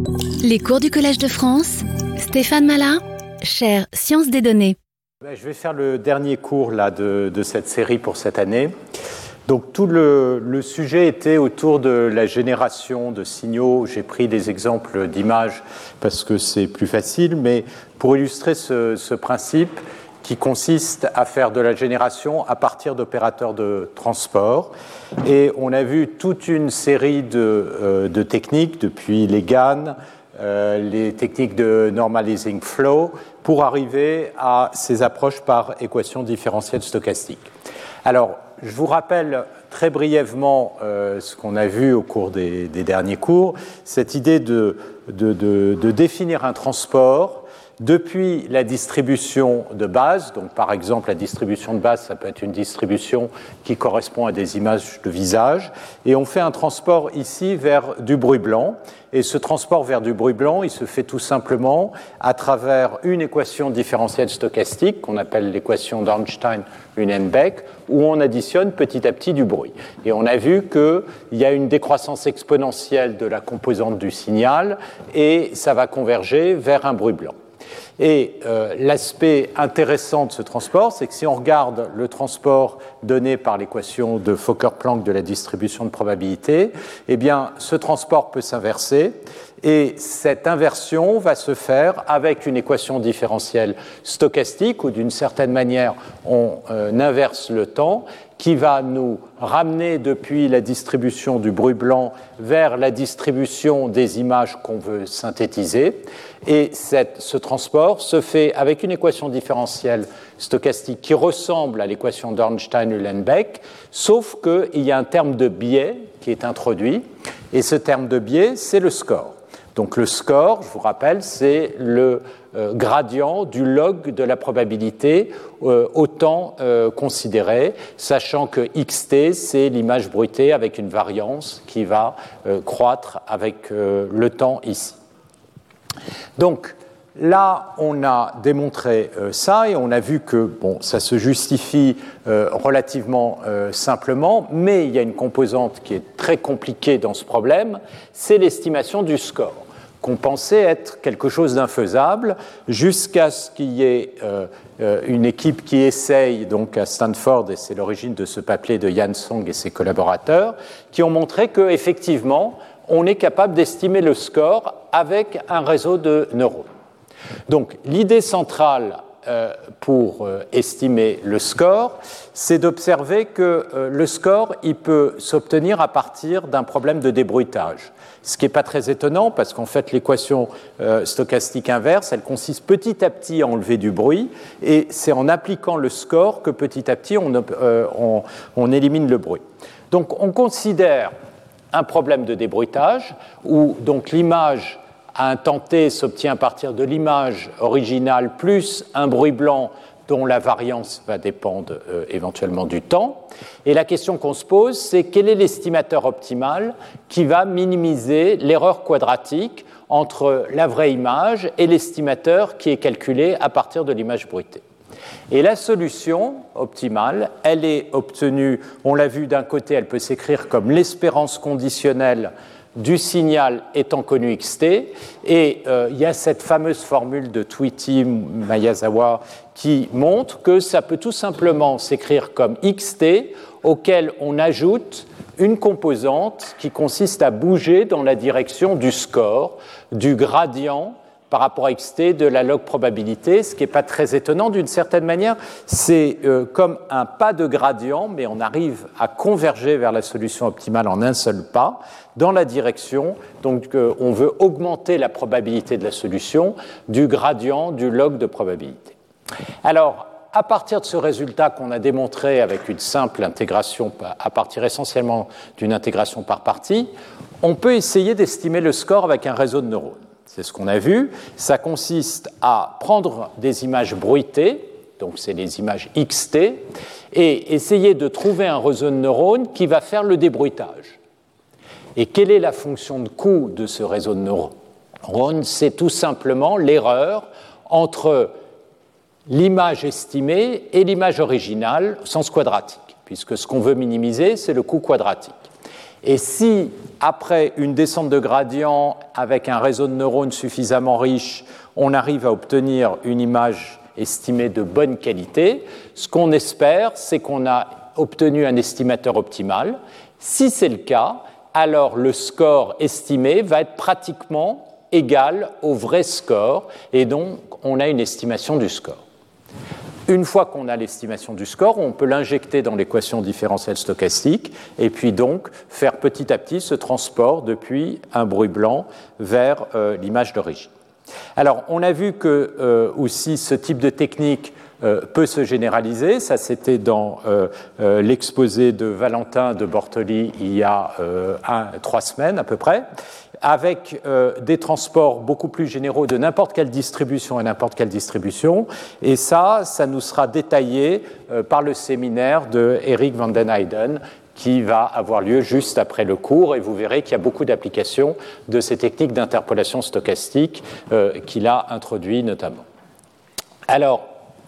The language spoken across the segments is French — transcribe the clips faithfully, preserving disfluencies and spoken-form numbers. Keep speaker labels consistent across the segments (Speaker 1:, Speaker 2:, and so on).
Speaker 1: Les cours du Collège de France, Stéphane Malin, chaire Sciences des données.
Speaker 2: Je vais faire le dernier cours là, de, de cette série pour cette année. Donc tout le, le sujet était autour de la génération de signaux. J'ai pris des exemples d'images parce que c'est plus facile, mais pour illustrer ce, ce principe qui consiste à faire de la génération à partir d'opérateurs de transport. Et on a vu toute une série de, euh, de techniques, depuis les GAN, euh, les techniques de normalizing flow, pour arriver à ces approches par équation différentielle stochastique. Alors, je vous rappelle très brièvement euh, ce qu'on a vu au cours des, des derniers cours, cette idée de, de, de, de définir un transport depuis la distribution de base. Donc par exemple, la distribution de base, ça peut être une distribution qui correspond à des images de visage, et on fait un transport ici vers du bruit blanc, et ce transport vers du bruit blanc, il se fait tout simplement à travers une équation différentielle stochastique qu'on appelle l'équation d'Ornstein-Uhlenbeck, où on additionne petit à petit du bruit. Et on a vu qu'il y a une décroissance exponentielle de la composante du signal, et ça va converger vers un bruit blanc. Et euh, l'aspect intéressant de ce transport, c'est que si on regarde le transport donné par l'équation de Fokker-Planck de la distribution de probabilité, eh bien, ce transport peut s'inverser, et cette inversion va se faire avec une équation différentielle stochastique, où d'une certaine manière, on euh, inverse le temps, qui va nous ramener depuis la distribution du bruit blanc vers la distribution des images qu'on veut synthétiser. Et cette, ce transport se fait avec une équation différentielle stochastique qui ressemble à l'équation d'Ornstein-Uhlenbeck, sauf qu'il y a un terme de biais qui est introduit, et ce terme de biais, c'est le score. Donc le score, je vous rappelle, c'est le euh, gradient du log de la probabilité euh, au temps euh, considéré, sachant que xt, c'est l'image bruitée avec une variance qui va euh, croître avec euh, le temps ici. Donc là, on a démontré euh, ça, et on a vu que bon, ça se justifie euh, relativement euh, simplement, mais il y a une composante qui est très compliquée dans ce problème, c'est l'estimation du score, qu'on pensait être quelque chose d'infaisable, jusqu'à ce qu'il y ait euh, euh, une équipe qui essaye, donc à Stanford, et c'est l'origine de ce papier de Yan Song et ses collaborateurs, qui ont montré qu'effectivement, on est capable d'estimer le score avec un réseau de neurones. Donc, l'idée centrale euh, pour euh, estimer le score, c'est d'observer que euh, le score, il peut s'obtenir à partir d'un problème de débruitage. Ce qui n'est pas très étonnant, parce qu'en fait, l'équation euh, stochastique inverse, elle consiste petit à petit à enlever du bruit, et c'est en appliquant le score que petit à petit, on, euh, on, on élimine le bruit. Donc, on considère un problème de débruitage, où donc l'image à un temps t s'obtient à partir de l'image originale plus un bruit blanc dont la variance va dépendre euh, éventuellement du temps. Et la question qu'on se pose, c'est quel est l'estimateur optimal qui va minimiser l'erreur quadratique entre la vraie image et l'estimateur qui est calculé à partir de l'image bruitée. Et la solution optimale, elle est obtenue, on l'a vu d'un côté, elle peut s'écrire comme l'espérance conditionnelle du signal étant connu xt, et euh, il y a cette fameuse formule de Tweety Miyazawa qui montre que ça peut tout simplement s'écrire comme xt, auquel on ajoute une composante qui consiste à bouger dans la direction du score, du gradient par rapport à xt de la log probabilité, ce qui n'est pas très étonnant d'une certaine manière. C'est euh, comme un pas de gradient, mais on arrive à converger vers la solution optimale en un seul pas, dans la direction, donc euh, on veut augmenter la probabilité de la solution du gradient du log de probabilité. Alors, à partir de ce résultat qu'on a démontré avec une simple intégration, à partir essentiellement d'une intégration par partie, on peut essayer d'estimer le score avec un réseau de neurones. C'est ce qu'on a vu. Ça consiste à prendre des images bruitées, donc c'est les images xt, et essayer de trouver un réseau de neurones qui va faire le débruitage. Et quelle est la fonction de coût de ce réseau de neurones ? C'est tout simplement l'erreur entre l'image estimée et l'image originale au sens quadratique, puisque ce qu'on veut minimiser, c'est le coût quadratique. Et si, après une descente de gradient avec un réseau de neurones suffisamment riche, on arrive à obtenir une image estimée de bonne qualité, ce qu'on espère, c'est qu'on a obtenu un estimateur optimal. Si c'est le cas, alors le score estimé va être pratiquement égal au vrai score, et donc on a une estimation du score. Une fois qu'on a l'estimation du score, on peut l'injecter dans l'équation différentielle stochastique et puis donc faire petit à petit ce transport depuis un bruit blanc vers euh, l'image d'origine. Alors, on a vu que euh, aussi ce type de technique euh, peut se généraliser. Ça, c'était dans euh, euh, l'exposé de Valentin de Bortoli il y a euh, un, trois semaines à peu près, avec euh, des transports beaucoup plus généraux de n'importe quelle distribution à n'importe quelle distribution. Et ça, ça nous sera détaillé euh, par le séminaire de Eric van den Heijden, qui va avoir lieu juste après le cours, et vous verrez qu'il y a beaucoup d'applications de ces techniques d'interpolation stochastique euh, qu'il a introduit notamment. Alors,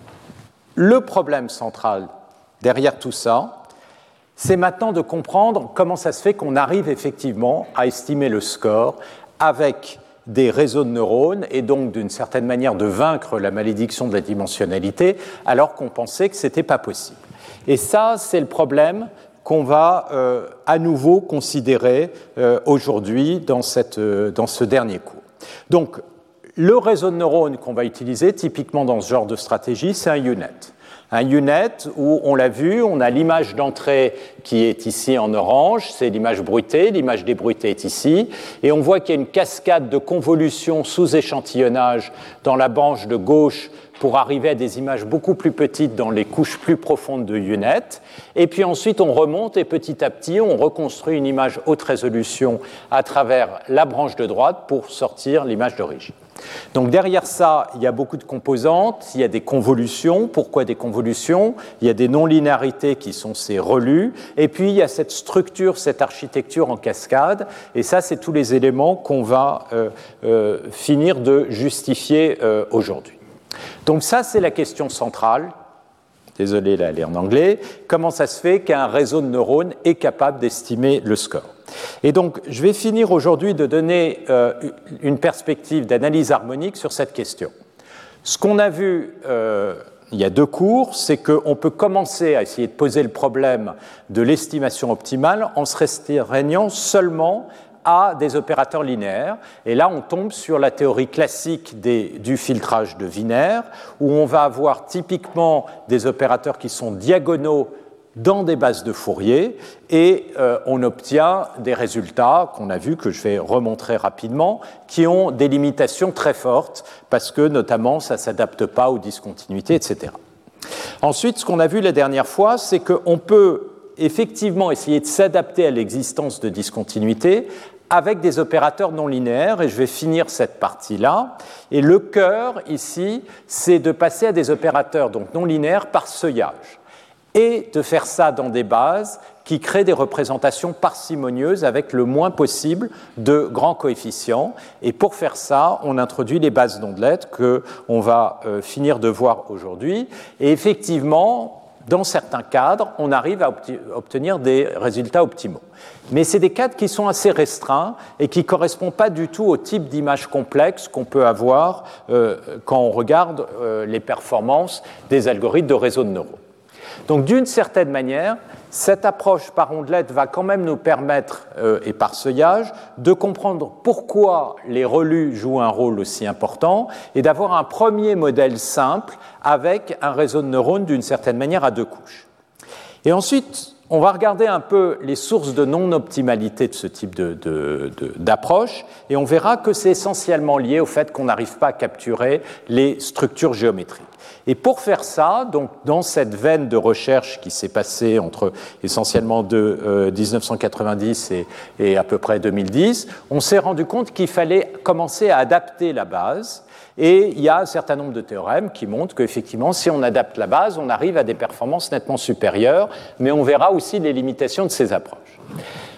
Speaker 2: le problème central derrière tout ça, c'est maintenant de comprendre comment ça se fait qu'on arrive effectivement à estimer le score avec des réseaux de neurones et donc d'une certaine manière de vaincre la malédiction de la dimensionnalité alors qu'on pensait que ce n'était pas possible. Et ça, c'est le problème qu'on va euh, à nouveau considérer euh, aujourd'hui dans, cette, euh, dans ce dernier cours. Donc, le réseau de neurones qu'on va utiliser typiquement dans ce genre de stratégie, c'est un U net. Un U net où, on l'a vu, on a l'image d'entrée qui est ici en orange, c'est l'image bruitée, l'image débruitée est ici, et on voit qu'il y a une cascade de convolutions sous échantillonnage dans la branche de gauche pour arriver à des images beaucoup plus petites dans les couches plus profondes de U net. Et puis ensuite, on remonte et petit à petit, on reconstruit une image haute résolution à travers la branche de droite pour sortir l'image d'origine. Donc derrière ça, il y a beaucoup de composantes, il y a des convolutions. Pourquoi des convolutions ? Il y a des non-linéarités qui sont ces relus, et puis il y a cette structure, cette architecture en cascade, et ça, c'est tous les éléments qu'on va euh, euh, finir de justifier euh, aujourd'hui. Donc ça, c'est la question centrale. Désolé, là, elle est en anglais. Comment ça se fait qu'un réseau de neurones est capable d'estimer le score ? Et donc, je vais finir aujourd'hui de donner euh, une perspective d'analyse harmonique sur cette question. Ce qu'on a vu euh, il y a deux cours, c'est qu'on peut commencer à essayer de poser le problème de l'estimation optimale en se restreignant seulement à des opérateurs linéaires. Et là, on tombe sur la théorie classique des, du filtrage de Wiener, où on va avoir typiquement des opérateurs qui sont diagonaux dans des bases de Fourier, et euh, on obtient des résultats qu'on a vus, que je vais remontrer rapidement, qui ont des limitations très fortes, parce que notamment ça ne s'adapte pas aux discontinuités, et cetera. Ensuite, ce qu'on a vu la dernière fois, c'est qu'on peut effectivement essayer de s'adapter à l'existence de discontinuité avec des opérateurs non linéaires, et je vais finir cette partie-là. Et le cœur, ici, c'est de passer à des opérateurs donc non linéaires par seuillage, et de faire ça dans des bases qui créent des représentations parcimonieuses avec le moins possible de grands coefficients. Et pour faire ça, on introduit les bases d'ondelettes qu'on va euh, finir de voir aujourd'hui. Et effectivement, dans certains cadres, on arrive à obtenir des résultats optimaux. Mais c'est des cadres qui sont assez restreints et qui ne correspondent pas du tout au type d'image complexe qu'on peut avoir euh, quand on regarde euh, les performances des algorithmes de réseau de neurones. Donc, d'une certaine manière, cette approche par ondelette va quand même nous permettre, euh, et par seuillage, de comprendre pourquoi les relus jouent un rôle aussi important et d'avoir un premier modèle simple avec un réseau de neurones d'une certaine manière à deux couches. Et ensuite, on va regarder un peu les sources de non-optimalité de ce type de, de, de, d'approche, et on verra que c'est essentiellement lié au fait qu'on n'arrive pas à capturer les structures géométriques. Et pour faire ça, donc dans cette veine de recherche qui s'est passée entre essentiellement de euh, dix-neuf cent quatre-vingt-dix et, et à peu près deux mille dix, on s'est rendu compte qu'il fallait commencer à adapter la base. Et il y a un certain nombre de théorèmes qui montrent qu'effectivement, si on adapte la base, on arrive à des performances nettement supérieures, mais on verra aussi les limitations de ces approches.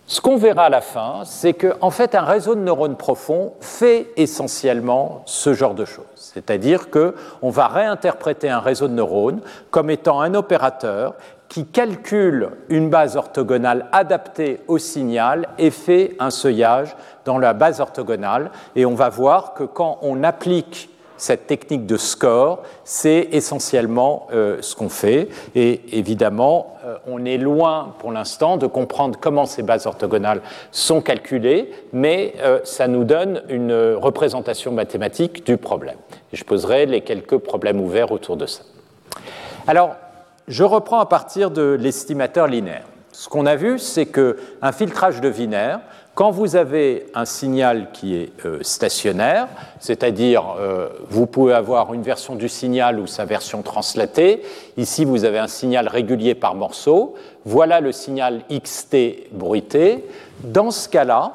Speaker 2: Ce qu'on verra à la fin, c'est qu'en en fait, un réseau de neurones profonds fait essentiellement ce genre de choses. C'est-à-dire qu'on va réinterpréter un réseau de neurones comme étant un opérateur qui calcule une base orthogonale adaptée au signal et fait un seuillage dans la base orthogonale. Et on va voir que quand on applique cette technique de score, c'est essentiellement euh, ce qu'on fait. Et évidemment, euh, on est loin pour l'instant de comprendre comment ces bases orthogonales sont calculées, mais euh, ça nous donne une représentation mathématique du problème. Et je poserai les quelques problèmes ouverts autour de ça. Alors, je reprends à partir de l'estimateur linéaire. Ce qu'on a vu, c'est qu'un filtrage de Wiener, quand vous avez un signal qui est euh, stationnaire, c'est-à-dire euh, vous pouvez avoir une version du signal ou sa version translatée, ici vous avez un signal régulier par morceau, voilà le signal xt bruité, dans ce cas-là,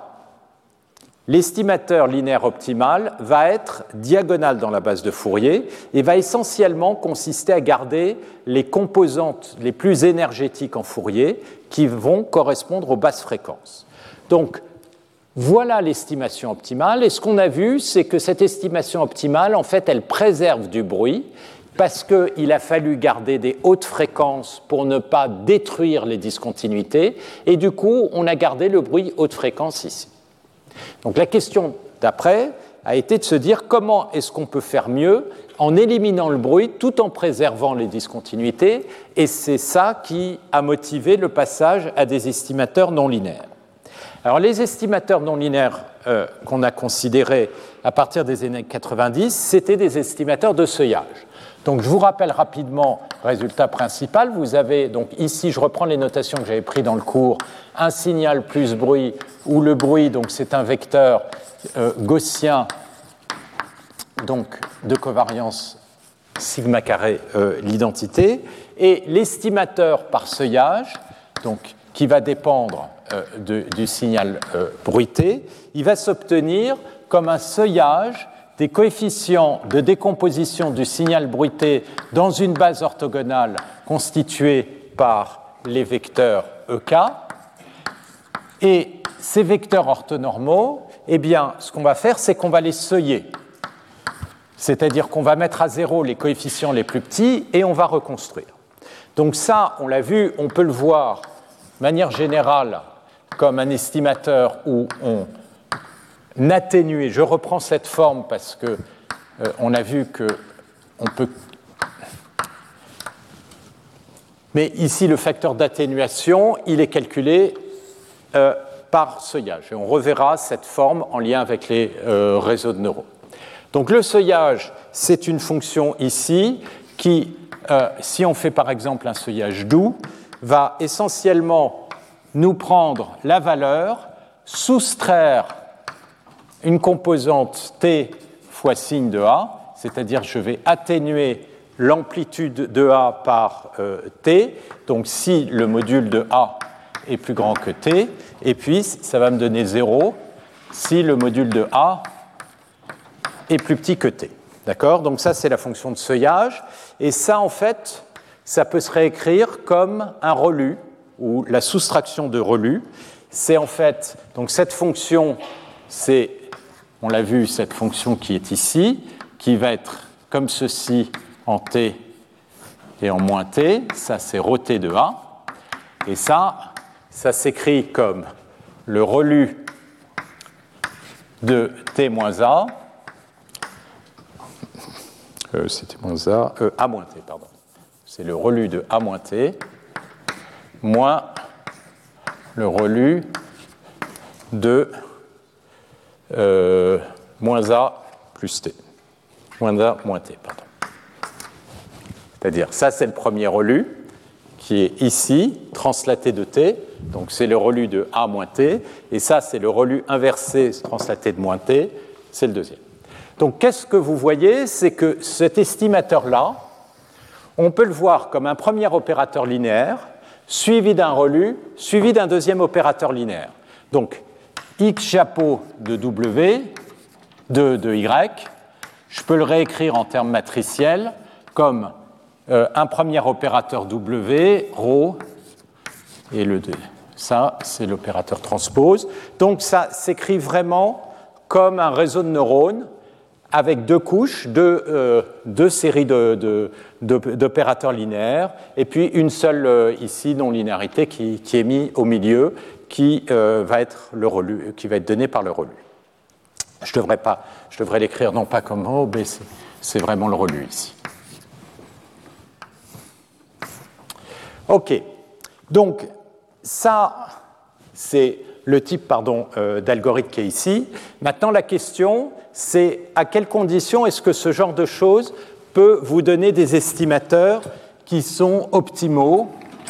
Speaker 2: l'estimateur linéaire optimal va être diagonal dans la base de Fourier et va essentiellement consister à garder les composantes les plus énergétiques en Fourier qui vont correspondre aux basses fréquences. Donc, voilà l'estimation optimale. Et ce qu'on a vu, c'est que cette estimation optimale, en fait, elle préserve du bruit parce qu'il a fallu garder des hautes fréquences pour ne pas détruire les discontinuités. Et du coup, on a gardé le bruit haute fréquence ici. Donc la question d'après a été de se dire comment est-ce qu'on peut faire mieux en éliminant le bruit tout en préservant les discontinuités, et c'est ça qui a motivé le passage à des estimateurs non linéaires. Alors les estimateurs non linéaires euh, qu'on a considérés à partir des années quatre-vingt-dix, c'était des estimateurs de seuillage. Donc je vous rappelle rapidement le résultat principal. Vous avez donc ici, je reprends les notations que j'avais prises dans le cours, un signal plus bruit, où le bruit, donc c'est un vecteur euh, gaussien donc de covariance sigma carré euh, l'identité, et l'estimateur par seuillage, donc qui va dépendre euh, de, du signal euh, bruité, il va s'obtenir comme un seuillage des coefficients de décomposition du signal bruité dans une base orthogonale constituée par les vecteurs E K. Et ces vecteurs orthonormaux, eh bien, ce qu'on va faire, c'est qu'on va les seuiller. C'est-à-dire qu'on va mettre à zéro les coefficients les plus petits et on va reconstruire. Donc ça, on l'a vu, on peut le voir de manière générale comme un estimateur où on atténue. Je reprends cette forme parce que euh, on a vu que on peut. Mais ici, le facteur d'atténuation, il est calculé euh, par seuillage. Et on reverra cette forme en lien avec les euh, réseaux de neurones. Donc le seuillage, c'est une fonction ici qui, euh, si on fait par exemple un seuillage doux, va essentiellement nous prendre la valeur, soustraire une composante t fois signe de A, c'est-à-dire je vais atténuer l'amplitude de A par euh, t, donc si le module de A est plus grand que t, et puis ça va me donner zéro si le module de A est plus petit que t. D'accord ? Donc ça, c'est la fonction de seuillage. Et ça, en fait, ça peut se réécrire comme un ReLU, ou la soustraction de ReLU. C'est en fait, donc cette fonction, c'est, on l'a vu, cette fonction qui est ici, qui va être comme ceci en t et en moins t. Ça, c'est ρt de A. Et ça, ça s'écrit comme le ReLU de t moins A. Euh, c'était moins A, euh, A moins T, pardon. C'est le ReLU de A moins T, moins le ReLU de euh, moins A plus T. Moins A moins T, pardon. C'est-à-dire, ça, c'est le premier ReLU, qui est ici, translaté de T. Donc, c'est le ReLU de A moins T. Et ça, c'est le ReLU inversé translaté de moins T. C'est le deuxième. Donc, qu'est-ce que vous voyez? C'est que cet estimateur-là, on peut le voir comme un premier opérateur linéaire, suivi d'un ReLU, suivi d'un deuxième opérateur linéaire. Donc, x chapeau de W, de, de Y, je peux le réécrire en termes matriciels comme euh, un premier opérateur W, ρ, et le Ça, c'est l'opérateur transpose. Donc, ça s'écrit vraiment comme un réseau de neurones avec deux couches, deux, euh, deux séries de, de, de, d'opérateurs linéaires, et puis une seule, euh, ici, non-linéarité qui, qui est mise au milieu, qui, euh, va être le relu, qui va être donnée par le relu. Je devrais, pas, je devrais l'écrire non pas comme O, mais c'est, c'est vraiment le relu ici. OK. Donc, ça, c'est le type pardon, euh, d'algorithme qui est ici. Maintenant, la question, c'est à quelles conditions est-ce que ce genre de choses peut vous donner des estimateurs qui sont optimaux?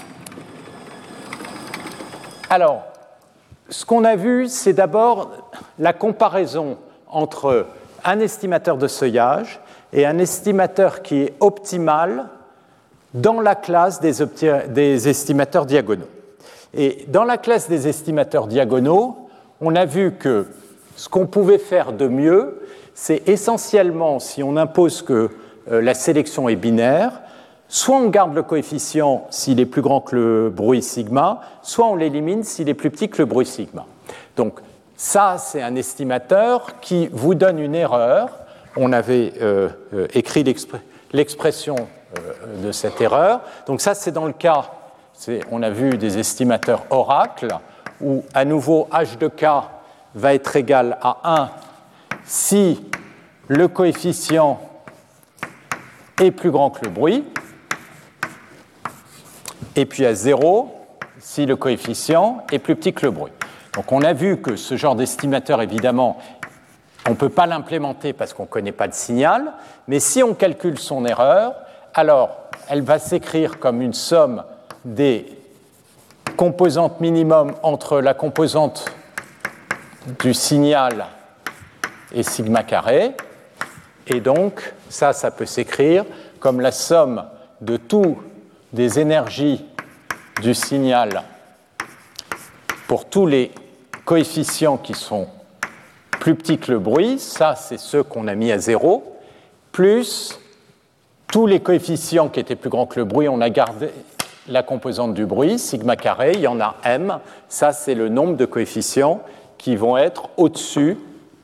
Speaker 2: Alors, ce qu'on a vu, c'est d'abord la comparaison entre un estimateur de seuillage et un estimateur qui est optimal dans la classe des, opti- des estimateurs diagonaux. Et dans la classe des estimateurs diagonaux, on a vu que ce qu'on pouvait faire de mieux, c'est essentiellement, si on impose que euh, la sélection est binaire, soit on garde le coefficient s'il est plus grand que le bruit sigma, soit on l'élimine s'il est plus petit que le bruit sigma. Donc ça, c'est un estimateur qui vous donne une erreur. On avait euh, euh, écrit l'expr- l'expression euh, de cette erreur. Donc ça, c'est dans le cas, c'est, on a vu des estimateurs oracles, où à nouveau h de k va être égal à un si le coefficient est plus grand que le bruit, et puis à zéro si le coefficient est plus petit que le bruit. Donc on a vu que ce genre d'estimateur, évidemment, on ne peut pas l'implémenter parce qu'on ne connaît pas de signal, mais si on calcule son erreur, alors elle va s'écrire comme une somme des composantes minimum entre la composante du signal et sigma carré, et donc ça, ça peut s'écrire comme la somme de toutes des énergies du signal pour tous les coefficients qui sont plus petits que le bruit, ça c'est ceux qu'on a mis à zéro, plus tous les coefficients qui étaient plus grands que le bruit, on a gardé la composante du bruit, sigma carré, il y en a m, ça c'est le nombre de coefficients qui vont être au-dessus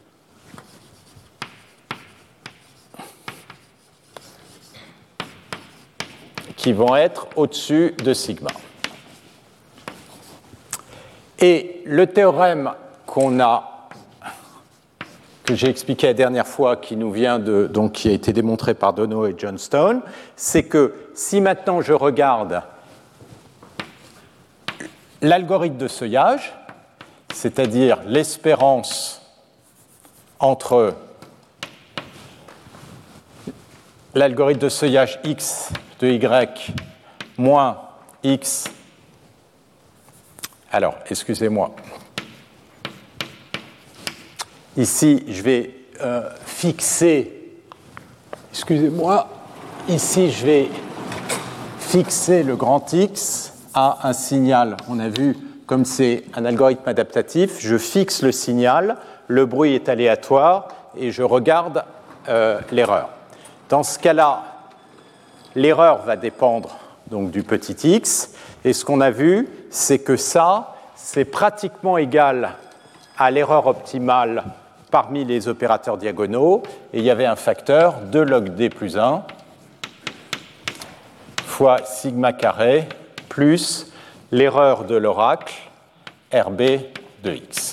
Speaker 2: qui vont être au-dessus de sigma. Et le théorème qu'on a, que j'ai expliqué la dernière fois, qui nous vient de, donc qui a été démontré par Dono et Johnstone, c'est que si maintenant je regarde l'algorithme de seuillage, c'est-à-dire l'espérance entre l'algorithme de seuillage x de y moins x. Alors, excusez-moi. Ici, je vais euh, fixer, excusez-moi, ici, je vais fixer le grand X à un signal. On a vu, comme c'est un algorithme adaptatif, je fixe le signal, le bruit est aléatoire et je regarde euh, l'erreur. Dans ce cas-là, l'erreur va dépendre donc du petit x, et ce qu'on a vu, c'est que ça, c'est pratiquement égal à l'erreur optimale parmi les opérateurs diagonaux, et il y avait un facteur deux log d plus un fois sigma carré plus l'erreur de l'oracle rb de x.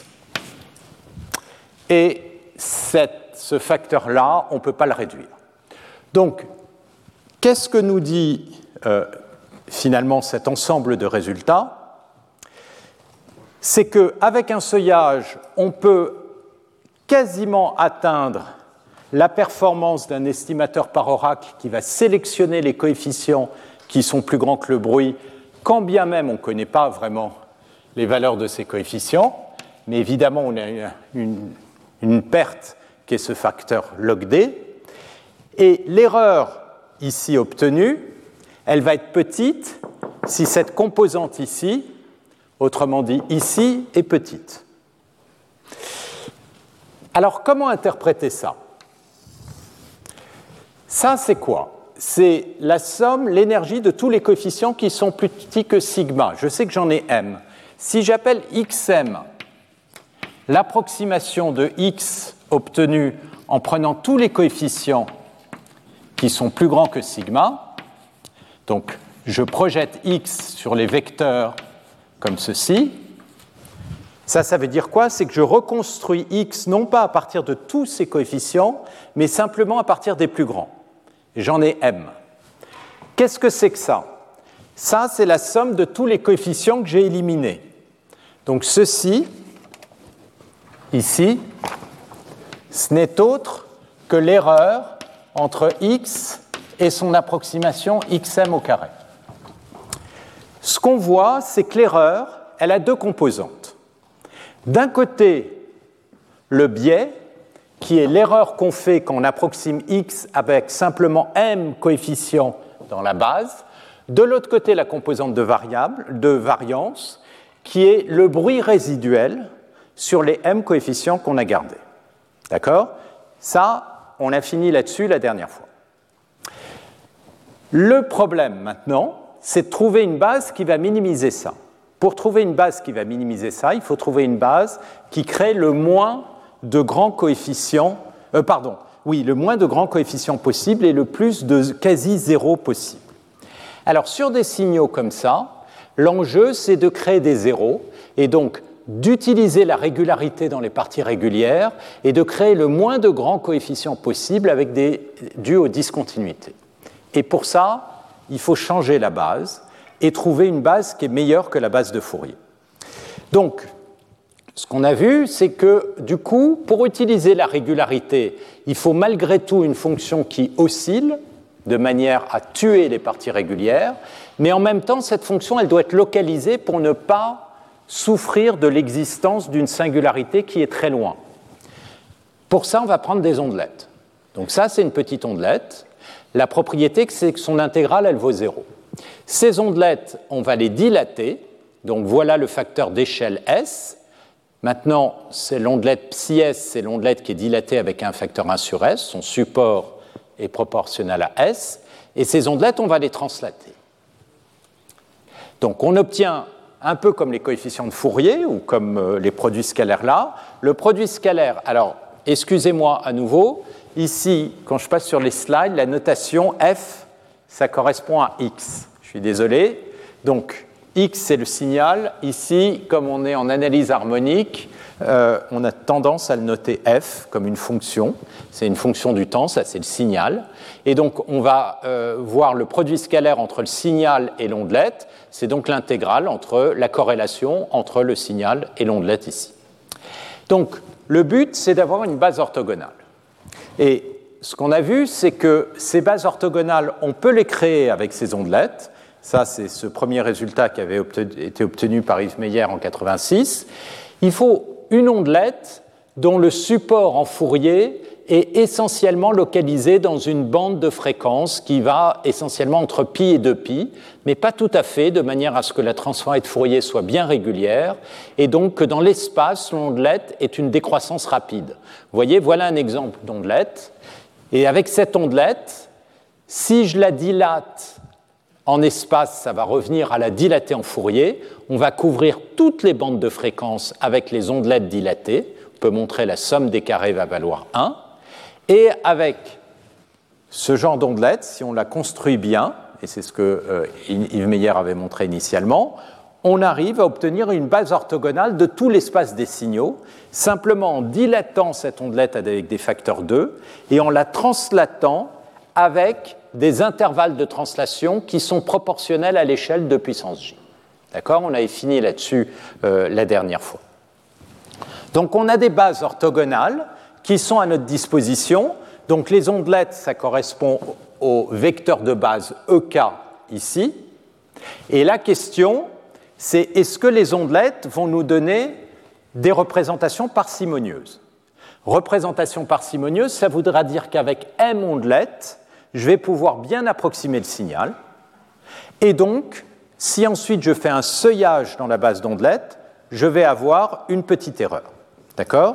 Speaker 2: Et cette, ce facteur-là, on ne peut pas le réduire. Donc, qu'est-ce que nous dit euh, finalement cet ensemble de résultats? C'est qu'avec un seuillage, on peut quasiment atteindre la performance d'un estimateur par oracle qui va sélectionner les coefficients qui sont plus grands que le bruit, quand bien même on ne connaît pas vraiment les valeurs de ces coefficients, mais évidemment on a une, une, une perte qui est ce facteur log d, et l'erreur ici obtenue, elle va être petite si cette composante ici, autrement dit ici, est petite. Alors comment interpréter ça? Ça c'est quoi? C'est la somme, l'énergie de tous les coefficients qui sont plus petits que sigma. Je sais que j'en ai m, Si j'appelle xm l'approximation de x obtenue en prenant tous les coefficients qui sont plus grands que sigma, donc je projette x sur les vecteurs comme ceci, ça, ça veut dire quoi? C'est que je reconstruis x non pas à partir de tous ces coefficients, mais simplement à partir des plus grands. J'en ai m. Qu'est-ce que c'est que ça? Ça, c'est la somme de tous les coefficients que j'ai éliminés. Donc ceci, ici, ce n'est autre que l'erreur entre x et son approximation xm au carré. Ce qu'on voit, c'est que l'erreur, elle a deux composantes. D'un côté, le biais, qui est l'erreur qu'on fait quand on approxime x avec simplement m coefficients dans la base. De l'autre côté, la composante de, variable, de variance, qui est le bruit résiduel sur les m coefficients qu'on a gardés. D'accord? Ça, on a fini là-dessus la dernière fois. Le problème maintenant, c'est de trouver une base qui va minimiser ça. Pour trouver une base qui va minimiser ça, il faut trouver une base qui crée le moins de grands coefficients, euh, pardon, oui, le moins de grands coefficients possible et le plus de quasi zéro possible. Alors, sur des signaux comme ça, l'enjeu, c'est de créer des zéros et donc d'utiliser la régularité dans les parties régulières et de créer le moins de grands coefficients possible avec des dus aux discontinuités. Et pour ça, il faut changer la base et trouver une base qui est meilleure que la base de Fourier. Donc, ce qu'on a vu, c'est que, du coup, pour utiliser la régularité, il faut malgré tout une fonction qui oscille, de manière à tuer les parties régulières, mais en même temps, cette fonction, elle doit être localisée pour ne pas souffrir de l'existence d'une singularité qui est très loin. Pour ça, on va prendre des ondelettes. Donc ça, c'est une petite ondelette. La propriété, c'est que son intégrale, elle vaut zéro. Ces ondelettes, on va les dilater. Donc voilà le facteur d'échelle S. Maintenant, c'est l'ondelette psi S, c'est l'ondelette qui est dilatée avec un facteur un sur S. Son support est proportionnel à S. Et ces ondelettes, on va les translater. Donc on obtient, un peu comme les coefficients de Fourier ou comme les produits scalaires là, le produit scalaire. Alors, excusez-moi à nouveau, ici, quand je passe sur les slides, la notation F, ça correspond à X. Je suis désolé. Donc, X, c'est le signal. Ici, comme on est en analyse harmonique, euh, on a tendance à le noter F comme une fonction. C'est une fonction du temps, ça c'est le signal. Et donc, on va euh, voir le produit scalaire entre le signal et l'ondelette. C'est donc l'intégrale entre la corrélation entre le signal et l'ondelette ici. Donc, le but, c'est d'avoir une base orthogonale. Et ce qu'on a vu, c'est que ces bases orthogonales, on peut les créer avec ces ondelettes. Ça, c'est ce premier résultat qui avait obtenu, été obtenu par Yves Meyer en quatre-vingt-six. Il faut une ondelette dont le support en Fourier est essentiellement localisé dans une bande de fréquences qui va essentiellement entre pi et deux pi, mais pas tout à fait, de manière à ce que la transformée de Fourier soit bien régulière, et donc que dans l'espace, l'ondelette est une décroissance rapide. Vous voyez, voilà un exemple d'ondelette. Et avec cette ondelette, si je la dilate en espace, ça va revenir à la dilater en Fourier. On va couvrir toutes les bandes de fréquences avec les ondelettes dilatées. On peut montrer la somme des carrés va valoir un. Et avec ce genre d'ondelette, si on la construit bien, et c'est ce que euh, Yves Meyer avait montré initialement, on arrive à obtenir une base orthogonale de tout l'espace des signaux, simplement en dilatant cette ondelette avec des facteurs deux et en la translatant avec des intervalles de translation qui sont proportionnels à l'échelle de puissance j. D'accord ? On avait fini là-dessus euh, la dernière fois. Donc on a des bases orthogonales qui sont à notre disposition. Donc les ondelettes, ça correspond au vecteur de base E K ici. Et la question, c'est est-ce que les ondelettes vont nous donner des représentations parcimonieuses ? Représentation parcimonieuse, ça voudra dire qu'avec M ondelettes, je vais pouvoir bien approximer le signal. Et donc, si ensuite je fais un seuillage dans la base d'ondelettes, je vais avoir une petite erreur. D'accord ?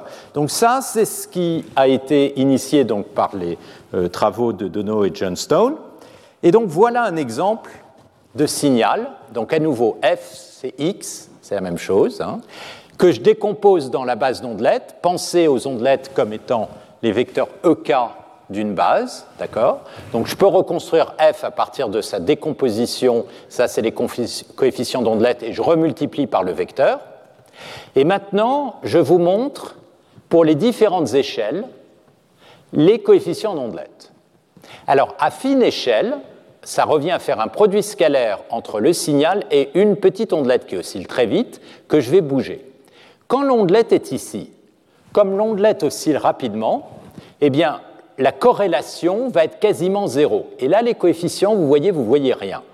Speaker 2: Donc ça, c'est ce qui a été initié donc, par les euh, travaux de Dono et Johnstone. Et donc voilà un exemple de signal. Donc à nouveau, F, c'est X. c'est la même chose, hein, que je décompose dans la base d'ondelettes. Pensez aux ondelettes comme étant les vecteurs E K d'une base, d'accord? Donc je peux reconstruire F à partir de sa décomposition, ça c'est les coefficients d'ondelettes, et je remultiplie par le vecteur. Et maintenant, je vous montre, pour les différentes échelles, les coefficients d'ondelettes. Alors, à fine échelle, ça revient à faire un produit scalaire entre le signal et une petite ondelette qui oscille très vite, que je vais bouger. Quand l'ondelette est ici, comme l'ondelette oscille rapidement, eh bien, la corrélation va être quasiment zéro. Et là, les coefficients, vous voyez, vous ne voyez rien.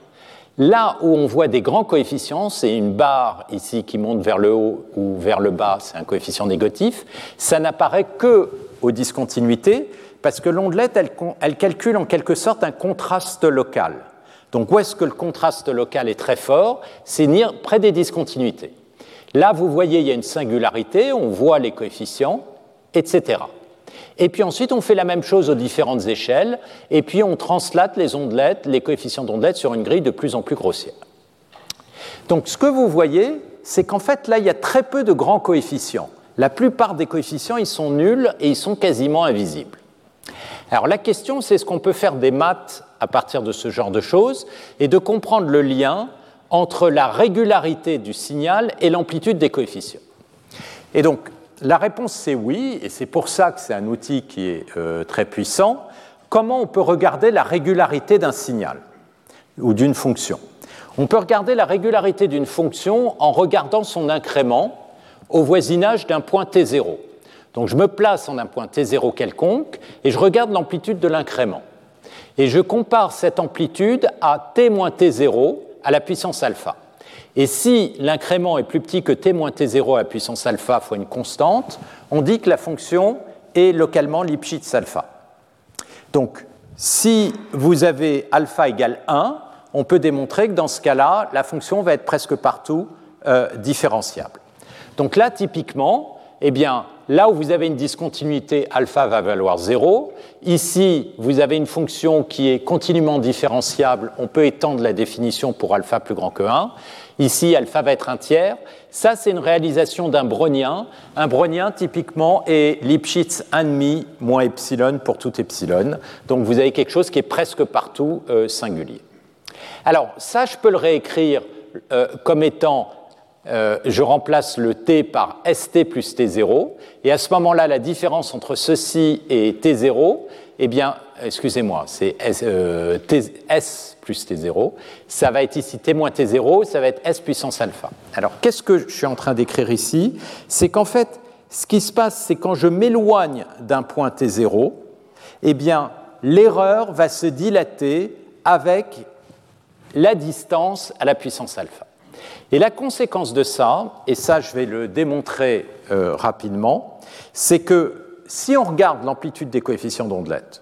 Speaker 2: Là où on voit des grands coefficients, c'est une barre ici qui monte vers le haut ou vers le bas, c'est un coefficient négatif, ça n'apparaît que aux discontinuités, parce que l'ondelette, elle, elle calcule en quelque sorte un contraste local. Donc où est-ce que le contraste local est très fort? C'est près des discontinuités. Là, vous voyez, il y a une singularité, on voit les coefficients, et cetera. Et puis ensuite, on fait la même chose aux différentes échelles, et puis on translate les ondelettes, les coefficients d'ondelettes sur une grille de plus en plus grossière. Donc ce que vous voyez, c'est qu'en fait, là, il y a très peu de grands coefficients. La plupart des coefficients, ils sont nuls et ils sont quasiment invisibles. Alors la question, c'est est-ce qu'on peut faire des maths à partir de ce genre de choses et de comprendre le lien entre la régularité du signal et l'amplitude des coefficients. Et donc, la réponse, c'est oui, et c'est pour ça que c'est un outil qui est euh, très puissant. Comment on peut regarder la régularité d'un signal ou d'une fonction? On peut regarder la régularité d'une fonction en regardant son incrément au voisinage d'un point T zéro. Donc je me place en un point T zéro quelconque et je regarde l'amplitude de l'incrément. Et je compare cette amplitude à T moins T zéro à la puissance alpha. Et si l'incrément est plus petit que T moins T zéro à la puissance alpha fois une constante, on dit que la fonction est localement Lipschitz alpha. Donc, si vous avez alpha égale un, on peut démontrer que dans ce cas-là, la fonction va être presque partout euh, différenciable. Donc là, typiquement, eh bien, là où vous avez une discontinuité, alpha va valoir zéro. Ici, vous avez une fonction qui est continuellement différenciable. On peut étendre la définition pour alpha plus grand que un. Ici, alpha va être un tiers. Ça, c'est une réalisation d'un brownien. Un brownien, typiquement, est Lipschitz un virgule cinq moins epsilon pour tout epsilon. Donc, vous avez quelque chose qui est presque partout euh, singulier. Alors, ça, je peux le réécrire euh, comme étant... Euh, je remplace le t par st plus t zéro, et à ce moment-là, la différence entre ceci et t zéro, eh bien, excusez-moi, c'est s, euh, t, s plus t zéro, ça va être ici t moins t zéro, ça va être s puissance alpha. Alors, qu'est-ce que je suis en train d'écrire ici? C'est qu'en fait, ce qui se passe, c'est quand je m'éloigne d'un point t zéro, eh bien, l'erreur va se dilater avec la distance à la puissance alpha. Et la conséquence de ça, et ça je vais le démontrer euh, rapidement, c'est que si on regarde l'amplitude des coefficients d'ondelette,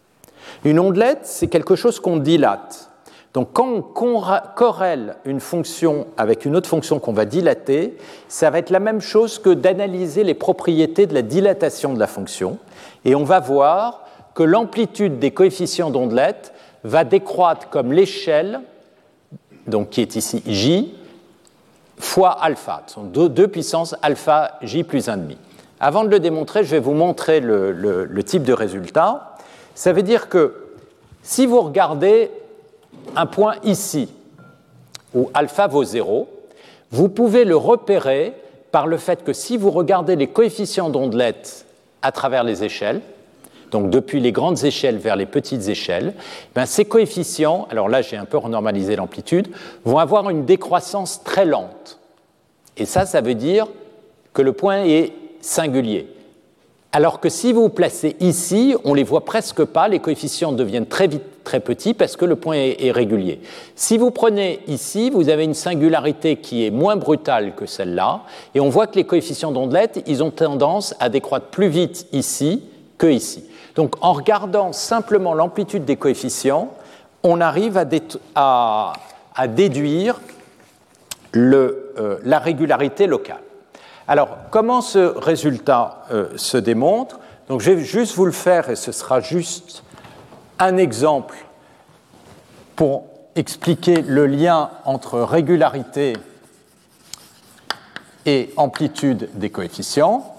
Speaker 2: une ondelette, c'est quelque chose qu'on dilate. Donc quand on corrèle une fonction avec une autre fonction qu'on va dilater, ça va être la même chose que d'analyser les propriétés de la dilatation de la fonction. Et on va voir que l'amplitude des coefficients d'ondelette va décroître comme l'échelle, donc qui est ici J, fois alpha. Ce sont deux, deux puissances alpha J plus un virgule cinq. Avant de le démontrer, je vais vous montrer le, le, le type de résultat. Ça veut dire que si vous regardez un point ici, où alpha vaut zéro, vous pouvez le repérer par le fait que si vous regardez les coefficients d'ondelette à travers les échelles, donc depuis les grandes échelles vers les petites échelles, ben ces coefficients, alors là j'ai un peu renormalisé l'amplitude, vont avoir une décroissance très lente. Et ça, ça veut dire que le point est singulier. Alors que si vous vous placez ici, on ne les voit presque pas, les coefficients deviennent très vite très petits parce que le point est, est régulier. Si vous prenez ici, vous avez une singularité qui est moins brutale que celle-là, et on voit que les coefficients d'ondelette, ils ont tendance à décroître plus vite ici que ici. Donc, en regardant simplement l'amplitude des coefficients, on arrive à, dé- à, à déduire le, euh, la régularité locale. Alors, comment ce résultat euh, se démontre? Donc, je vais juste vous le faire et ce sera juste un exemple pour expliquer le lien entre régularité et amplitude des coefficients.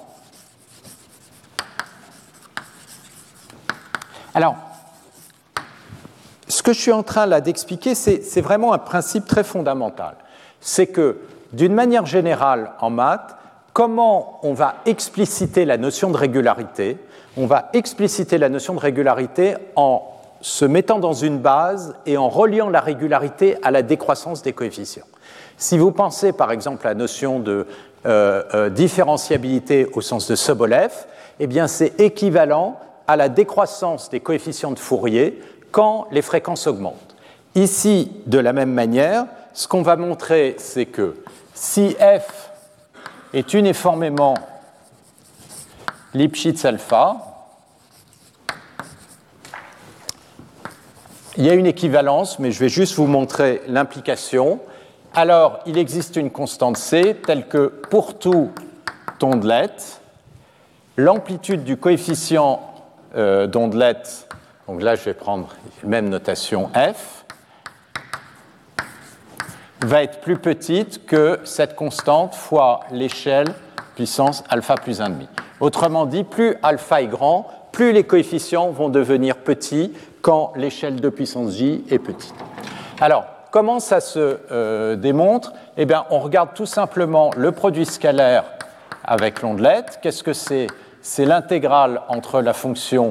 Speaker 2: Alors, ce que je suis en train là d'expliquer, c'est, c'est vraiment un principe très fondamental. C'est que, d'une manière générale en maths, comment on va expliciter la notion de régularité? On va expliciter la notion de régularité en se mettant dans une base et en reliant la régularité à la décroissance des coefficients. Si vous pensez par exemple à la notion de euh, euh, différenciabilité au sens de Sobolev, eh bien c'est équivalent à la décroissance des coefficients de Fourier quand les fréquences augmentent. Ici, de la même manière, ce qu'on va montrer, c'est que si f est uniformément Lipschitz alpha, il y a une équivalence, mais je vais juste vous montrer l'implication. Alors, il existe une constante C telle que pour tout ondelet, l'amplitude du coefficient euh, d'ondelet, donc là je vais prendre la même notation F, va être plus petite que cette constante fois l'échelle puissance alpha plus un virgule cinq. Autrement dit, plus alpha est grand, plus les coefficients vont devenir petits quand l'échelle de puissance j est petite. Alors, comment ça se euh, démontre? Eh bien, on regarde tout simplement le produit scalaire avec l'ondelet. Qu'est-ce que c'est? C'est l'intégrale entre la fonction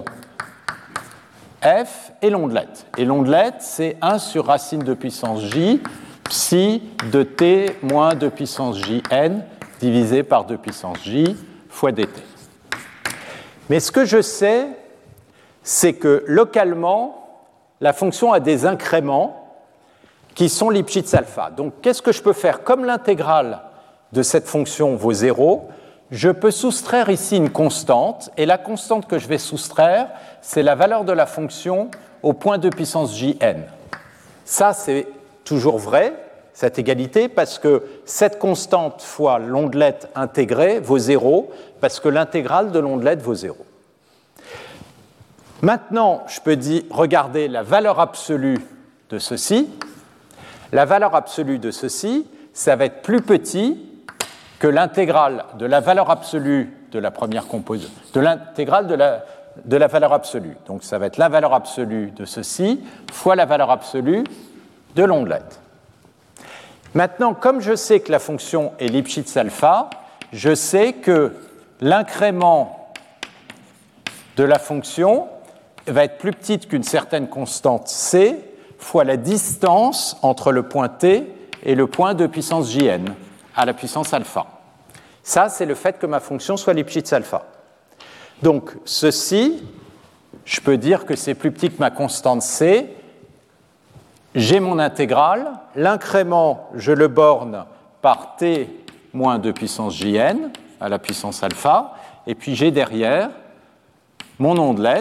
Speaker 2: f et l'ondelet. Et l'ondelet, c'est un sur racine de puissance j, psi de t moins deux puissance jn divisé par deux puissance j fois dt. Mais ce que je sais, c'est que localement, la fonction a des incréments qui sont Lipschitz alpha. Donc, qu'est-ce que je peux faire? Comme l'intégrale de cette fonction vaut zéro, je peux soustraire ici une constante, et la constante que je vais soustraire, c'est la valeur de la fonction au point deux puissance jn. Ça, c'est toujours vrai, cette égalité, parce que cette constante fois l'ondelet intégré vaut zéro, parce que l'intégrale de l'ondelet vaut zéro. Maintenant, je peux dire, regarder la valeur absolue de ceci. La valeur absolue de ceci, ça va être plus petit que l'intégrale de la valeur absolue de la première composante, de l'intégrale de la, de la valeur absolue. Donc ça va être la valeur absolue de ceci fois la valeur absolue de l'ondelet. Maintenant, comme je sais que la fonction est Lipschitz alpha, je sais que l'incrément de la fonction va être plus petite qu'une certaine constante c fois la distance entre le point t et le point de puissance jn à la puissance alpha. Ça, c'est le fait que ma fonction soit Lipschitz alpha. Donc, ceci, je peux dire que c'est plus petit que ma constante c. J'ai mon intégrale. L'incrément, je le borne par t moins deux puissance jn à la puissance alpha. Et puis, j'ai derrière mon ondelet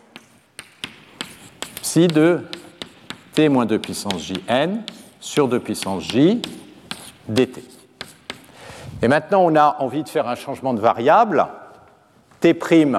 Speaker 2: psi de t moins deux puissance jn sur deux puissance j dt. Et maintenant, on a envie de faire un changement de variable. T'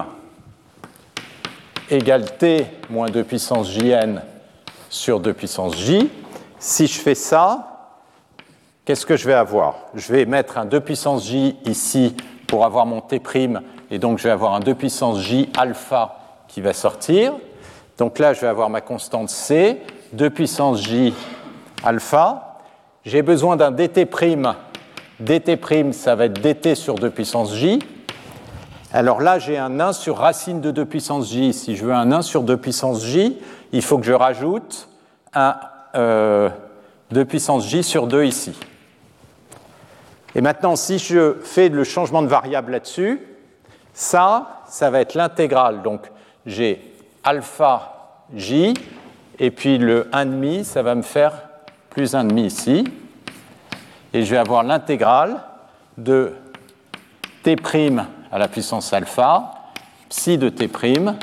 Speaker 2: égale t moins deux puissance jn sur deux puissance j. Si je fais ça, qu'est-ce que je vais avoir? Je vais mettre un deux puissance j ici pour avoir mon t', et donc je vais avoir un deux puissance j alpha qui va sortir. Donc là, je vais avoir ma constante c, deux puissance j alpha. J'ai besoin d'un dt'. dt', ça va être dt sur deux puissance j. Alors là, j'ai un un sur racine de deux puissance j. Si je veux un un sur deux puissance j, il faut que je rajoute un euh, deux puissance j sur deux ici. Et maintenant, si je fais le changement de variable là-dessus, ça, ça va être l'intégrale. Donc, j'ai alpha j, et puis le un virgule cinq, ça va me faire plus un virgule cinq ici. Et je vais avoir l'intégrale de t' à la puissance alpha, psi de t',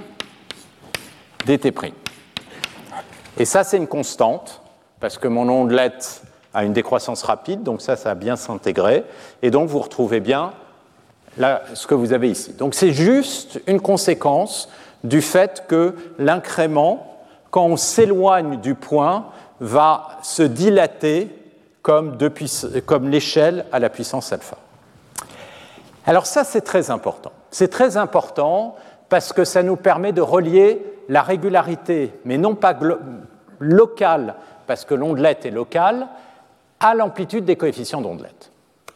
Speaker 2: dt'. Et ça, c'est une constante, parce que mon ondelet a une décroissance rapide, donc ça, ça va bien s'intégrer. Et donc, vous retrouvez bien là, ce que vous avez ici. Donc, c'est juste une conséquence du fait que l'incrément, quand on s'éloigne du point, va se dilater comme, comme l'échelle à la puissance alpha. Alors ça, c'est très important. C'est très important parce que ça nous permet de relier la régularité, mais non pas locale, parce que l'ondelette est locale, à l'amplitude des coefficients d'ondelette.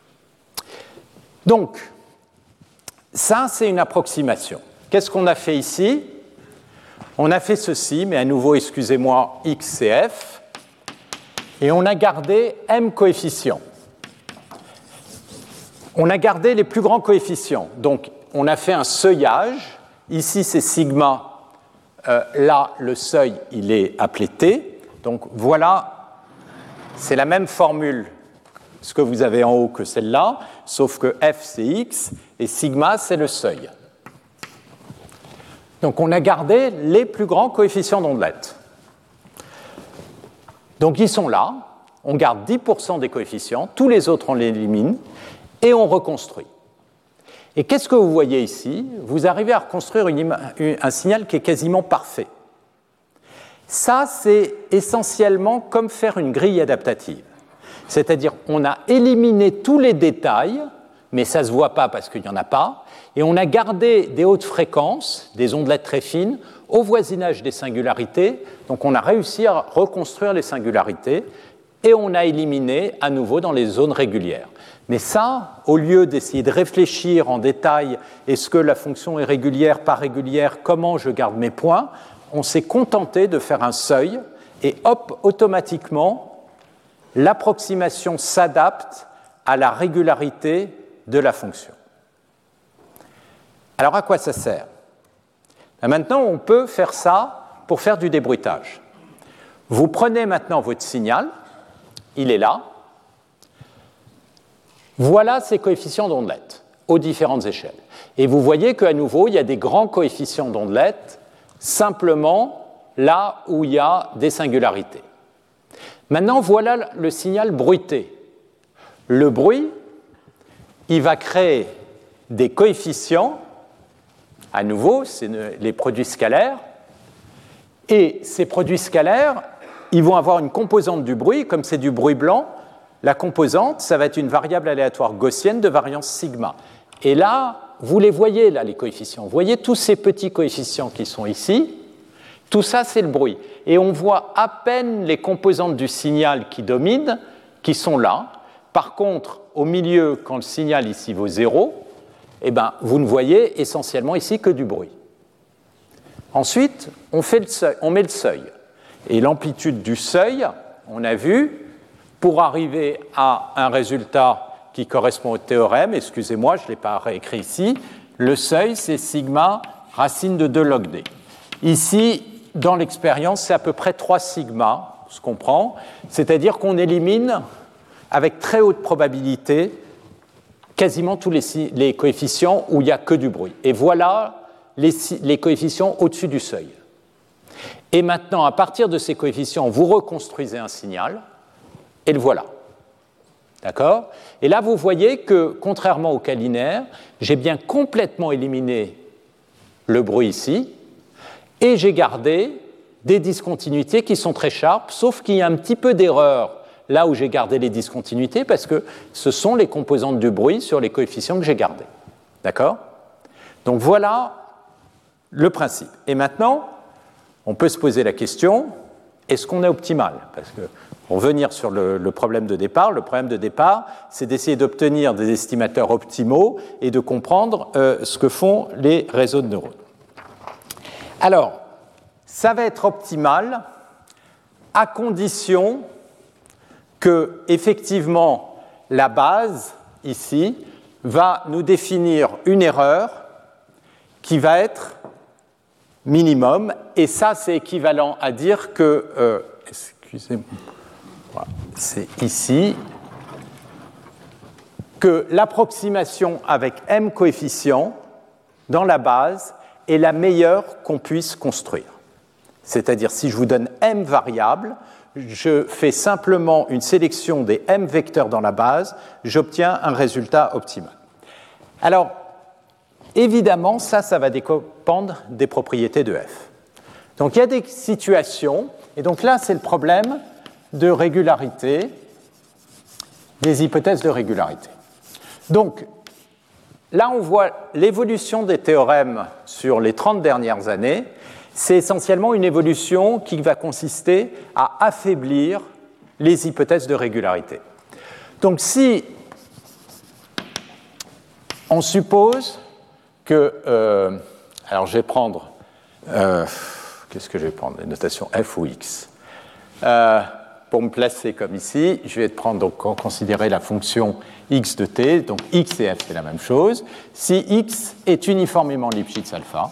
Speaker 2: Donc, ça, c'est une approximation. Qu'est-ce qu'on a fait ici? On a fait ceci, mais à nouveau, excusez-moi, x et f, et on a gardé m coefficients. On a gardé les plus grands coefficients. Donc, on a fait un seuillage. Ici, c'est sigma. Euh, là, le seuil, il est appelé t. Donc, voilà, c'est la même formule, ce que vous avez en haut que celle-là, sauf que f, c'est x, et sigma, c'est le seuil. Donc, on a gardé les plus grands coefficients d'ondelette. Donc, ils sont là. On garde dix pour cent des coefficients. Tous les autres, on les élimine. Et on reconstruit. Et qu'est-ce que vous voyez ici? Vous arrivez à reconstruire une ima- un signal qui est quasiment parfait. Ça, c'est essentiellement comme faire une grille adaptative. C'est-à-dire, on a éliminé tous les détails, mais ça ne se voit pas parce qu'il n'y en a pas, et on a gardé des hautes fréquences, des ondelettes très fines, au voisinage des singularités. Donc, on a réussi à reconstruire les singularités, et on a éliminé à nouveau dans les zones régulières. Mais ça, au lieu d'essayer de réfléchir en détail, est-ce que la fonction est régulière, pas régulière, comment je garde mes points, on s'est contenté de faire un seuil, et hop, automatiquement, l'approximation s'adapte à la régularité de la fonction. Alors, à quoi ça sert? Maintenant, on peut faire ça pour faire du débruitage. Vous prenez maintenant votre signal, il est là. Voilà ces coefficients d'ondelette aux différentes échelles. Et vous voyez qu'à nouveau, il y a des grands coefficients d'ondelette simplement là où il y a des singularités. Maintenant, voilà le signal bruité. Le bruit, il va créer des coefficients, à nouveau, c'est les produits scalaires, et ces produits scalaires, ils vont avoir une composante du bruit, comme c'est du bruit blanc, la composante, ça va être une variable aléatoire gaussienne de variance sigma. Et là, vous les voyez, là, les coefficients. Vous voyez tous ces petits coefficients qui sont ici. Tout ça, c'est le bruit. Et on voit à peine les composantes du signal qui dominent, qui sont là. Par contre, au milieu, quand le signal ici vaut zéro, eh ben, vous ne voyez essentiellement ici que du bruit. Ensuite, on, fait le seuil, on met le seuil. Et l'amplitude du seuil, on a vu, pour arriver à un résultat qui correspond au théorème, excusez-moi, je ne l'ai pas réécrit ici, le seuil, c'est sigma racine de deux log d. Ici, dans l'expérience, c'est à peu près trois sigma, ce qu'on prend, c'est-à-dire qu'on élimine avec très haute probabilité quasiment tous les, les coefficients où il n'y a que du bruit. Et voilà les, les coefficients au-dessus du seuil. Et maintenant, à partir de ces coefficients, vous reconstruisez un signal, et le voilà. D'accord? Et là, vous voyez que, contrairement au cas linéaire, j'ai bien complètement éliminé le bruit ici, et j'ai gardé des discontinuités qui sont très sharp, sauf qu'il y a un petit peu d'erreur là où j'ai gardé les discontinuités, parce que ce sont les composantes du bruit sur les coefficients que j'ai gardés. D'accord? Donc voilà le principe. Et maintenant, on peut se poser la question, est-ce qu'on est optimal? Parce que, pour revenir sur le, le problème de départ, le problème de départ, c'est d'essayer d'obtenir des estimateurs optimaux et de comprendre euh, ce que font les réseaux de neurones. Alors, ça va être optimal à condition que, effectivement, la base, ici, va nous définir une erreur qui va être minimum, et ça, c'est équivalent à dire que, euh, excusez-moi, voilà, c'est ici, que l'approximation avec m coefficients dans la base est la meilleure qu'on puisse construire. C'est-à-dire, si je vous donne m variables, je fais simplement une sélection des m vecteurs dans la base, j'obtiens un résultat optimal. Alors, évidemment, ça, ça va dépendre des propriétés de f. Donc, il y a des situations, et donc là, c'est le problème de régularité, des hypothèses de régularité. Donc, là, on voit l'évolution des théorèmes sur les trente dernières années. C'est essentiellement une évolution qui va consister à affaiblir les hypothèses de régularité. Donc, si on suppose que... Euh, alors, je vais prendre... Euh, qu'est-ce que je vais prendre? Les notations f ou x. Euh, pour me placer comme ici, je vais prendre, donc, considérer la fonction x de t. Donc, x et f, c'est la même chose. Si x est uniformément Lipschitz alpha,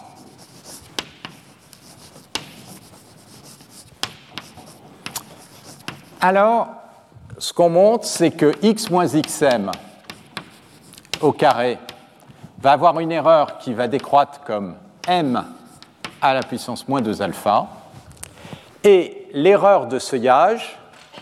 Speaker 2: alors, ce qu'on montre, c'est que x moins xm au carré va avoir une erreur qui va décroître comme m à la puissance moins deux alpha. Et l'erreur de seuillage,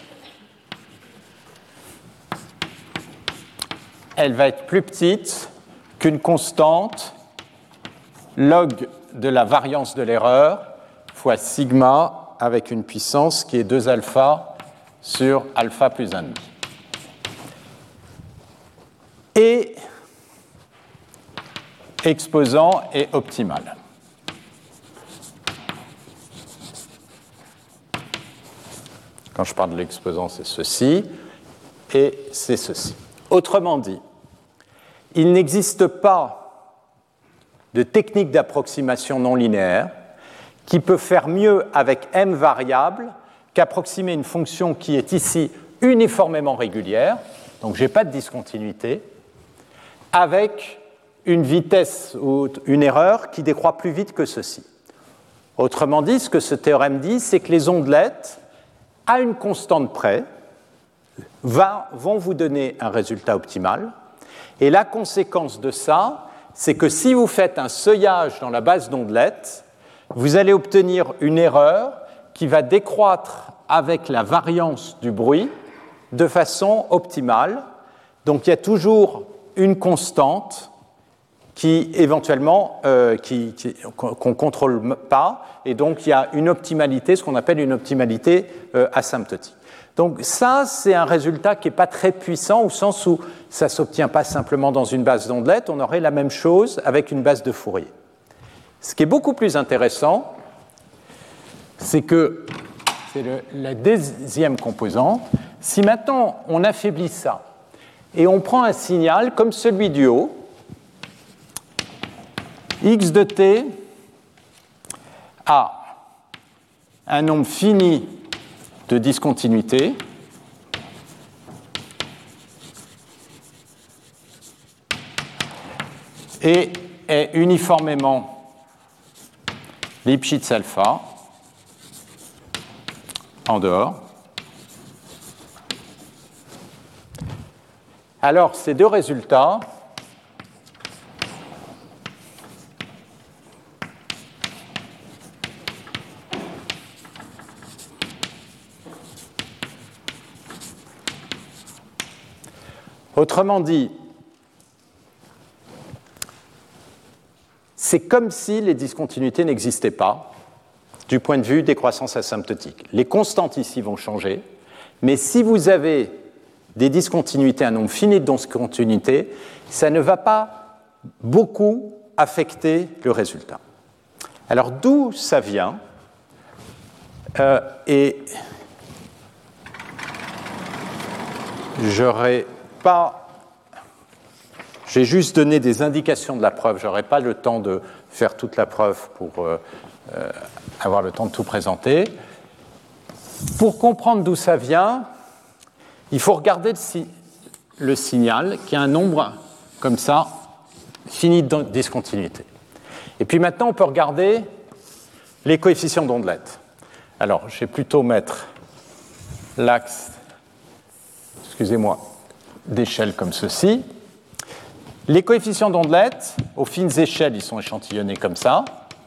Speaker 2: elle va être plus petite qu'une constante log de la variance de l'erreur fois sigma avec une puissance qui est deux alpha sur alpha plus un demi. Et exposant est optimal. Quand je parle de l'exposant, c'est ceci, et c'est ceci. Autrement dit, il n'existe pas de technique d'approximation non linéaire qui peut faire mieux avec m variables qu'approximer une fonction qui est ici uniformément régulière, donc je n'ai pas de discontinuité, avec une vitesse ou une erreur qui décroît plus vite que ceci. Autrement dit, ce que ce théorème dit, c'est que les ondelettes, à une constante près, va, vont vous donner un résultat optimal. Et la conséquence de ça, c'est que si vous faites un seuillage dans la base d'ondelettes, vous allez obtenir une erreur qui va décroître avec la variance du bruit de façon optimale. Donc il y a toujours une constante qui éventuellement euh, qui, qui, qu'on ne contrôle pas, et donc il y a une optimalité, ce qu'on appelle une optimalité euh, asymptotique. Donc ça, c'est un résultat qui n'est pas très puissant, au sens où ça ne s'obtient pas simplement dans une base d'ondelettes, on aurait la même chose avec une base de Fourier. Ce qui est beaucoup plus intéressant, c'est que, c'est le, la deuxième composante, si maintenant on affaiblit ça, et on prend un signal comme celui du haut, x de t a un nombre fini de discontinuités et est uniformément Lipschitz alpha en dehors. Alors, ces deux résultats autrement dit, c'est comme si les discontinuités n'existaient pas du point de vue des croissances asymptotiques. Les constantes ici vont changer, mais si vous avez des discontinuités, un nombre fini de discontinuités, ça ne va pas beaucoup affecter le résultat. Alors d'où ça vient euh, et j'aurais pas, j'ai juste donné des indications de la preuve, je n'aurai pas le temps de faire toute la preuve pour euh, euh, avoir le temps de tout présenter. Pour comprendre d'où ça vient, il faut regarder le, si- le signal qui a un nombre comme ça, fini de discontinuité. Et puis maintenant, on peut regarder les coefficients d'ondelettes. Alors, je vais plutôt mettre l'axe, excusez-moi, d'échelle comme ceci. Les coefficients d'ondelettes, aux fines échelles, ils sont échantillonnés comme ça,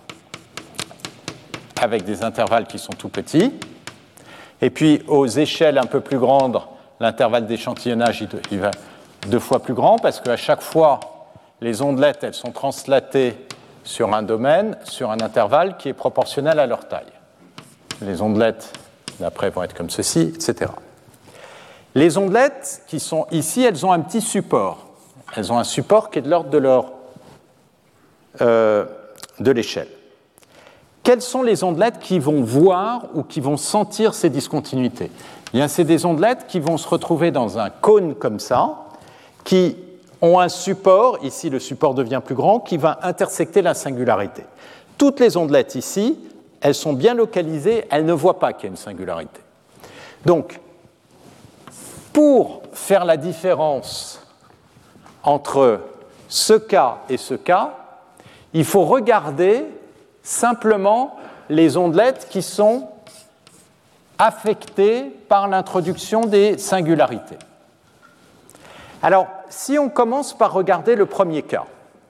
Speaker 2: avec des intervalles qui sont tout petits. Et puis, aux échelles un peu plus grandes, l'intervalle d'échantillonnage il va deux fois plus grand, parce qu'à chaque fois, les ondelettes, elles sont translatées sur un domaine, sur un intervalle qui est proportionnel à leur taille. Les ondelettes, d'après, vont être comme ceci, et cetera. Les ondelettes qui sont ici, elles ont un petit support. elles ont un support qui est de l'ordre de leur euh, de l'échelle. Quelles sont les ondelettes qui vont voir ou qui vont sentir ces discontinuités? Eh bien, c'est des ondelettes qui vont se retrouver dans un cône comme ça, qui ont un support, ici le support devient plus grand, qui va intersecter la singularité. Toutes les ondelettes ici, elles sont bien localisées, elles ne voient pas qu'il y a une singularité. Donc, pour faire la différence entre ce cas et ce cas, il faut regarder simplement les ondelettes qui sont affectées par l'introduction des singularités. Alors, si on commence par regarder le premier cas,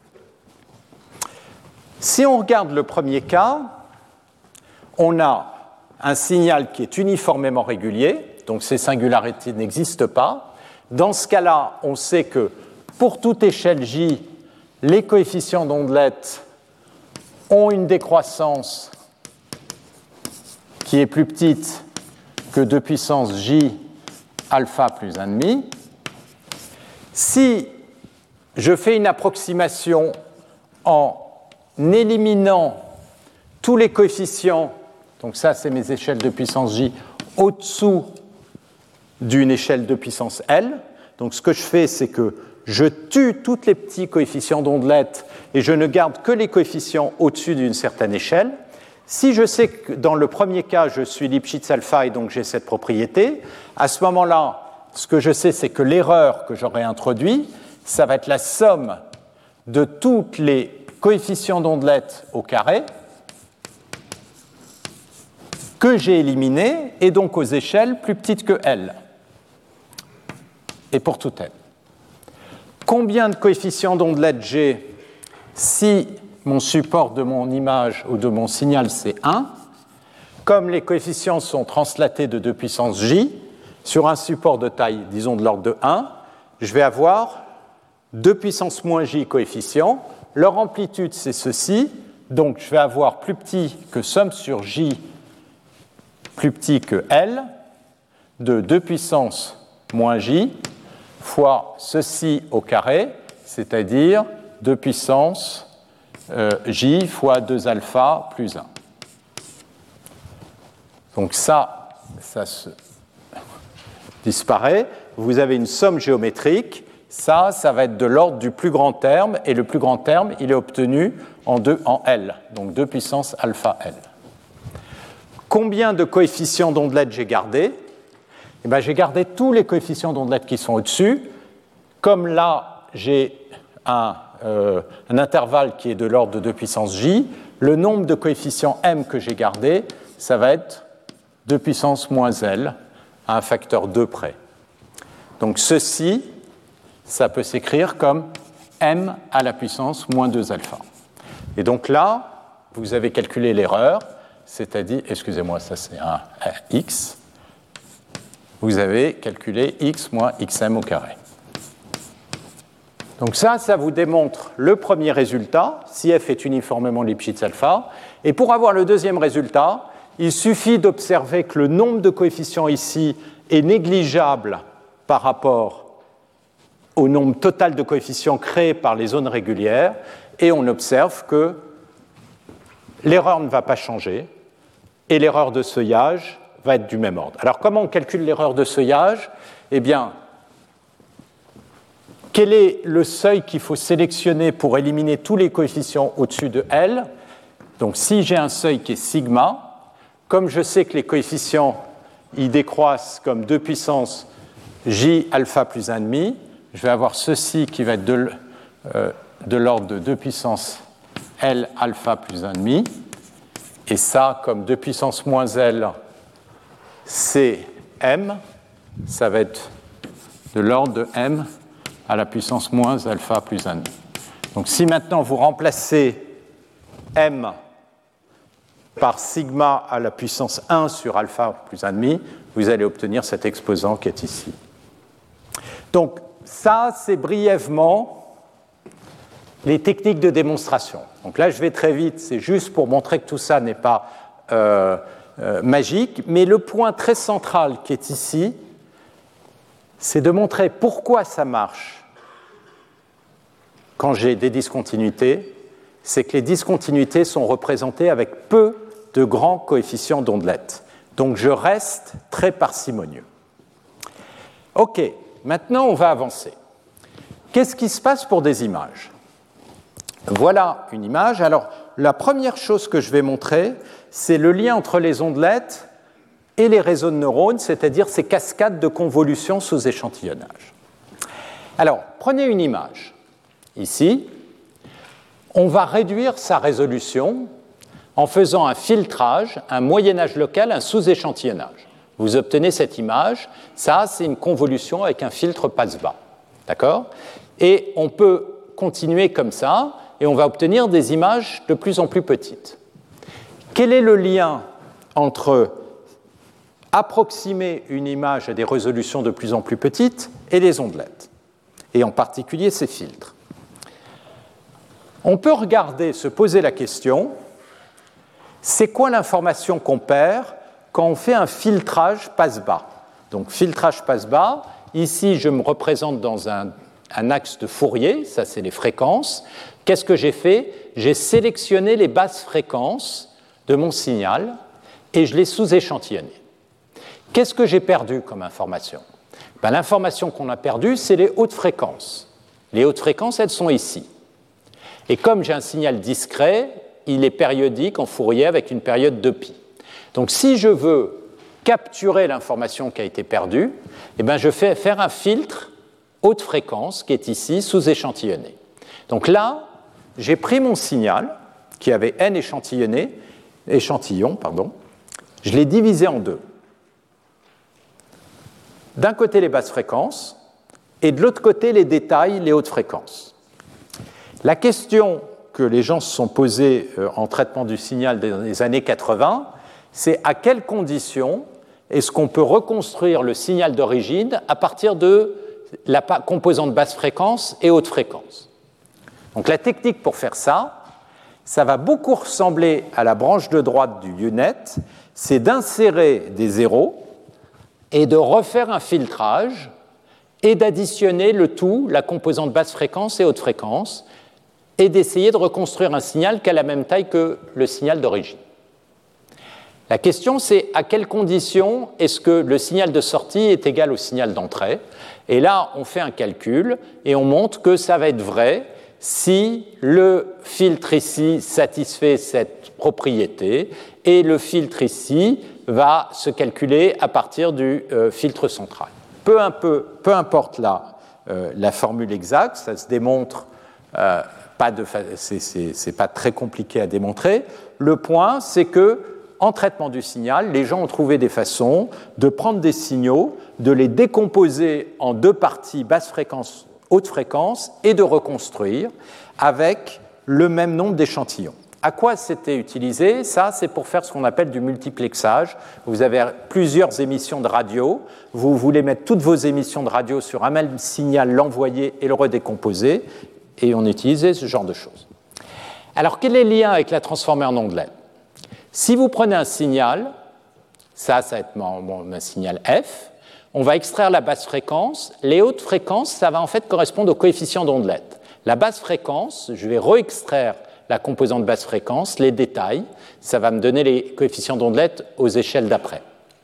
Speaker 2: si on regarde le premier cas, on a un signal qui est uniformément régulier, donc ces singularités n'existent pas. Dans ce cas-là, on sait que pour toute échelle J, les coefficients d'ondelettes ont une décroissance qui est plus petite que deux puissance J alpha plus un virgule cinq. Si je fais une approximation en éliminant tous les coefficients, donc ça c'est mes échelles de puissance J, au-dessous d'une échelle de puissance L, donc ce que je fais c'est que je tue tous les petits coefficients d'ondelettes et je ne garde que les coefficients au-dessus d'une certaine échelle. Si je sais que dans le premier cas je suis Lipschitz alpha et donc j'ai cette propriété, à ce moment-là, ce que je sais, c'est que l'erreur que j'aurai introduite, ça va être la somme de tous les coefficients d'ondelettes au carré que j'ai éliminés, et donc aux échelles plus petites que L, et pour tout L. Combien de coefficients d'ondelettes j'ai si mon support de mon image ou de mon signal, c'est un? Comme les coefficients sont translatés de deux puissance J, sur un support de taille, disons, de l'ordre de un, je vais avoir deux puissance moins J coefficients. Leur amplitude, c'est ceci. Donc, je vais avoir plus petit que somme sur J plus petit que L de deux puissance moins J fois ceci au carré, c'est-à-dire deux puissance euh, J fois deux alpha plus un. Donc ça, ça se disparaît, vous avez une somme géométrique, ça, ça va être de l'ordre du plus grand terme, et le plus grand terme, il est obtenu en, deux, en L, donc deux puissance alpha L. Combien de coefficients d'ondelettes j'ai gardé? Eh bien, j'ai gardé tous les coefficients d'ondelettes qui sont au-dessus. Comme là, j'ai un, euh, un intervalle qui est de l'ordre de deux puissance J, le nombre de coefficients M que j'ai gardé, ça va être deux puissance moins L, à un facteur deux près. Donc ceci, ça peut s'écrire comme M à la puissance moins deux alpha. Et donc là, vous avez calculé l'erreur, c'est-à-dire, excusez-moi, ça c'est un X, vous avez calculé X moins Xm au carré. Donc ça, ça vous démontre le premier résultat, si F est uniformément Lipschitz alpha. Et pour avoir le deuxième résultat, il suffit d'observer que le nombre de coefficients ici est négligeable par rapport au nombre total de coefficients créés par les zones régulières, et on observe que l'erreur ne va pas changer, et l'erreur de seuillage va être du même ordre. Alors comment on calcule l'erreur de seuillage? Eh bien, quel est le seuil qu'il faut sélectionner pour éliminer tous les coefficients au-dessus de L? Donc si j'ai un seuil qui est sigma, comme je sais que les coefficients ils décroissent comme deux puissance J alpha plus un virgule cinq, je vais avoir ceci qui va être de, euh, de l'ordre de deux puissance L alpha plus un virgule cinq, et ça, comme deux puissance moins L, c'est M, ça va être de l'ordre de M à la puissance moins alpha plus un virgule cinq. Donc si maintenant vous remplacez M par sigma à la puissance un sur alpha plus un virgule cinq, vous allez obtenir cet exposant qui est ici. Donc ça, c'est brièvement les techniques de démonstration. Donc là, je vais très vite, c'est juste pour montrer que tout ça n'est pas euh, euh, magique, mais le point très central qui est ici, c'est de montrer pourquoi ça marche quand j'ai des discontinuités, c'est que les discontinuités sont représentées avec peu de grands coefficients d'ondelettes. Donc je reste très parcimonieux. OK, maintenant on va avancer. Qu'est-ce qui se passe pour des images? Voilà une image. Alors, la première chose que je vais montrer, c'est le lien entre les ondelettes et les réseaux de neurones, c'est-à-dire ces cascades de convolutions sous échantillonnage. Alors, prenez une image. Ici, on va réduire sa résolution en faisant un filtrage, un moyennage local, un sous-échantillonnage. Vous obtenez cette image. Ça, c'est une convolution avec un filtre passe-bas. D'accord? Et on peut continuer comme ça, et on va obtenir des images de plus en plus petites. Quel est le lien entre approximer une image à des résolutions de plus en plus petites et les ondelettes, et en particulier ces filtres? On peut regarder, se poser la question, c'est quoi l'information qu'on perd quand on fait un filtrage passe-bas? Donc filtrage passe-bas, ici je me représente dans un, un axe de Fourier, ça c'est les fréquences. Qu'est-ce que j'ai fait? J'ai sélectionné les basses fréquences de mon signal et je les sous-échantillonné. Qu'est-ce que j'ai perdu comme information? Ben, l'information qu'on a perdue, c'est les hautes fréquences. Les hautes fréquences, elles sont ici. Et comme j'ai un signal discret, il est périodique en Fourier avec une période de pi. Donc si je veux capturer l'information qui a été perdue, eh ben, je fais faire un filtre haute fréquence qui est ici sous-échantillonné. Donc là, j'ai pris mon signal qui avait n échantillonnés, échantillons, pardon, je l'ai divisé en deux. D'un côté les basses fréquences et de l'autre côté les détails, les hautes fréquences. La question que les gens se sont posées en traitement du signal dans les années quatre-vingts, c'est à quelles conditions est-ce qu'on peut reconstruire le signal d'origine à partir de la composante basse fréquence et haute fréquence. Donc la technique pour faire ça, ça va beaucoup ressembler à la branche de droite du U-Net, c'est d'insérer des zéros et de refaire un filtrage et d'additionner le tout, la composante basse fréquence et haute fréquence, et d'essayer de reconstruire un signal qui a la même taille que le signal d'origine. La question, c'est à quelles conditions est-ce que le signal de sortie est égal au signal d'entrée? Et là, on fait un calcul et on montre que ça va être vrai si le filtre ici satisfait cette propriété et le filtre ici va se calculer à partir du euh, filtre central. Peu, un peu, peu importe la, euh, la formule exacte, ça se démontre, euh, pas de fa- c'est, c'est, c'est pas très compliqué à démontrer. Le point, c'est que en traitement du signal, les gens ont trouvé des façons de prendre des signaux, de les décomposer en deux parties, basse fréquence, haute fréquence, et de reconstruire avec le même nombre d'échantillons. À quoi c'était utilisé? Ça, c'est pour faire ce qu'on appelle du multiplexage. Vous avez plusieurs émissions de radio, vous voulez mettre toutes vos émissions de radio sur un même signal, l'envoyer et le redécomposer, et on utilisait ce genre de choses. Alors, quel est le lien avec la transformée en ondelette? Si vous prenez un signal, ça, ça va être mon, mon, un signal F, on va extraire la basse fréquence. Les hautes fréquences, ça va en fait correspondre au coefficient d'ondelette. La basse fréquence, je vais réextraire la composante basse fréquence, les détails, ça va me donner les coefficients d'ondelette aux échelles d'après.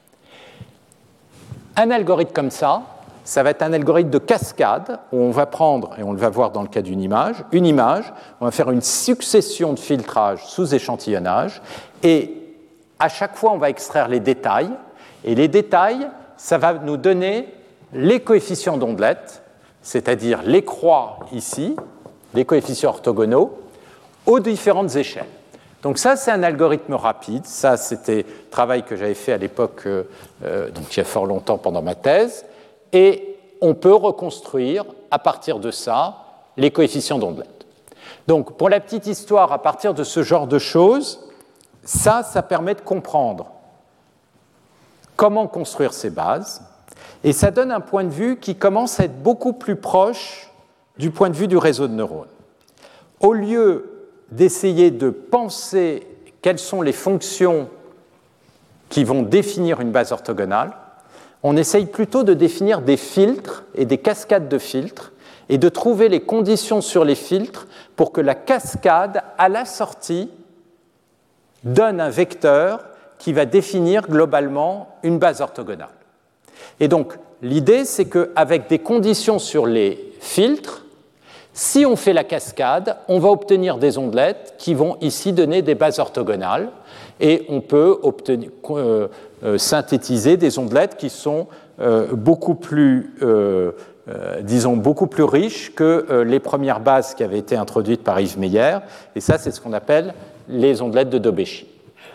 Speaker 2: Un algorithme comme ça, ça va être un algorithme de cascade où on va prendre, et on le va voir dans le cas d'une image, une image, on va faire une succession de filtrages sous échantillonnage, et à chaque fois, on va extraire les détails, et les détails, ça va nous donner les coefficients d'ondelette, c'est-à-dire les croix ici, les coefficients orthogonaux, aux différentes échelles. Donc ça, c'est un algorithme rapide. Ça, c'était un travail que j'avais fait à l'époque, euh, donc il y a fort longtemps pendant ma thèse, et on peut reconstruire, à partir de ça, les coefficients d'ondelette. Donc, pour la petite histoire, à partir de ce genre de choses, ça, ça permet de comprendre comment construire ces bases, et ça donne un point de vue qui commence à être beaucoup plus proche du point de vue du réseau de neurones. Au lieu d'essayer de penser quelles sont les fonctions qui vont définir une base orthogonale, on essaye plutôt de définir des filtres et des cascades de filtres, et de trouver les conditions sur les filtres pour que la cascade, à la sortie, donne un vecteur qui va définir globalement une base orthogonale. Et donc, l'idée, c'est qu'avec des conditions sur les filtres, si on fait la cascade, on va obtenir des ondelettes qui vont ici donner des bases orthogonales, et on peut obtenir, euh, euh, synthétiser des ondelettes qui sont euh, beaucoup plus, euh, euh, disons, beaucoup plus riches que euh, les premières bases qui avaient été introduites par Yves Meyer, et ça, c'est ce qu'on appelle les ondelettes de Dobeschi.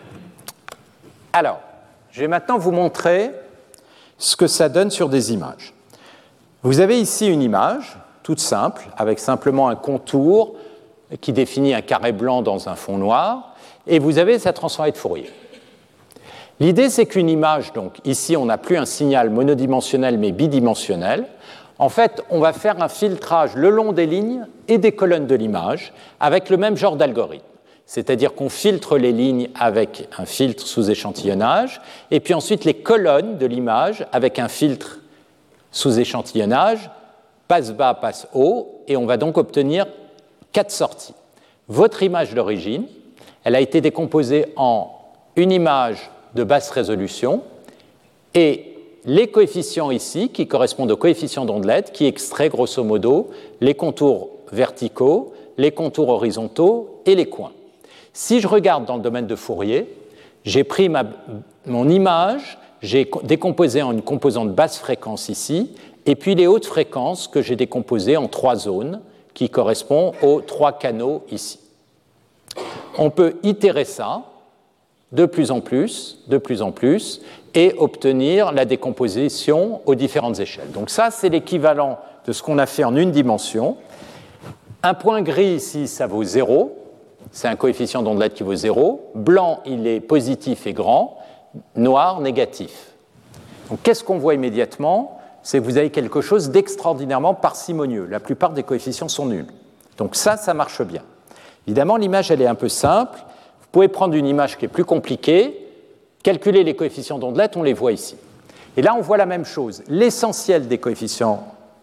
Speaker 2: Alors, je vais maintenant vous montrer ce que ça donne sur des images. Vous avez ici une image toute simple, avec simplement un contour qui définit un carré blanc dans un fond noir, et vous avez sa transformée de Fourier. L'idée, c'est qu'une image, donc ici, on n'a plus un signal monodimensionnel, mais bidimensionnel. En fait, on va faire un filtrage le long des lignes et des colonnes de l'image avec le même genre d'algorithme. C'est-à-dire qu'on filtre les lignes avec un filtre sous échantillonnage, et puis ensuite les colonnes de l'image avec un filtre sous échantillonnage, passe bas, passe haut, et on va donc obtenir quatre sorties. Votre image d'origine, elle a été décomposée en une image de basse résolution, et les coefficients ici, qui correspondent aux coefficients d'ondelettes, qui extraient grosso modo les contours verticaux, les contours horizontaux et les coins. Si je regarde dans le domaine de Fourier, j'ai pris ma, mon image, j'ai décomposé en une composante basse fréquence ici, et puis les hautes fréquences que j'ai décomposées en trois zones, qui correspondent aux trois canaux ici. On peut itérer ça de plus en plus, de plus en plus, et obtenir la décomposition aux différentes échelles. Donc ça, c'est l'équivalent de ce qu'on a fait en une dimension. Un point gris ici, ça vaut zéro. C'est un coefficient d'ondelette qui vaut zéro. Blanc, il est positif et grand. Noir, négatif. Donc qu'est-ce qu'on voit immédiatement ? C'est que vous avez quelque chose d'extraordinairement parcimonieux. La plupart des coefficients sont nuls. Donc ça, ça marche bien. Évidemment, l'image, elle est un peu simple. Vous pouvez prendre une image qui est plus compliquée, calculer les coefficients d'ondelette, on les voit ici. Et là, on voit la même chose. L'essentiel des coefficients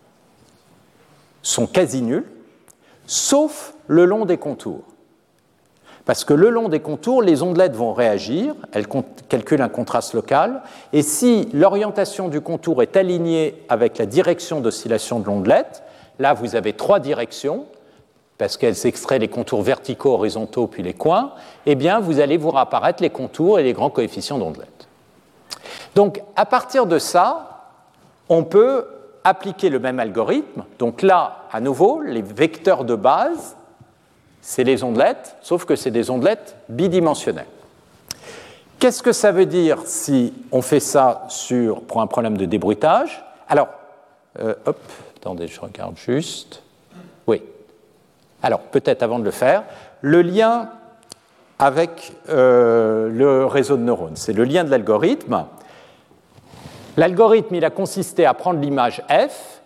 Speaker 2: sont quasi nuls, sauf le long des contours. Parce que le long des contours, les ondelettes vont réagir, elles calculent un contraste local, et si l'orientation du contour est alignée avec la direction d'oscillation de l'ondelette, là vous avez trois directions, parce qu'elles extraient les contours verticaux, horizontaux, puis les coins, eh bien vous allez voir apparaître les contours et les grands coefficients d'ondelette. Donc à partir de ça, on peut appliquer le même algorithme. Donc là, à nouveau, les vecteurs de base, c'est les ondelettes, sauf que c'est des ondelettes bidimensionnelles. Qu'est-ce que ça veut dire si on fait ça sur, pour un problème de débruitage ? Alors, euh, hop, attendez, je regarde juste. Oui. Alors, peut-être avant de le faire, le lien avec euh, le réseau de neurones, c'est le lien de l'algorithme. L'algorithme, il a consisté à prendre l'image F,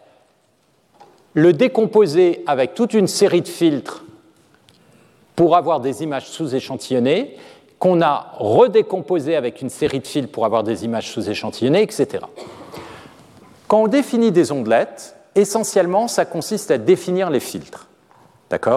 Speaker 2: le décomposer avec toute une série de filtres pour avoir des images sous-échantillonnées, qu'on a redécomposées avec une série de filtres pour avoir des images sous-échantillonnées, et cetera. Quand on définit des ondelettes, essentiellement, ça consiste à définir les filtres. D'accord ?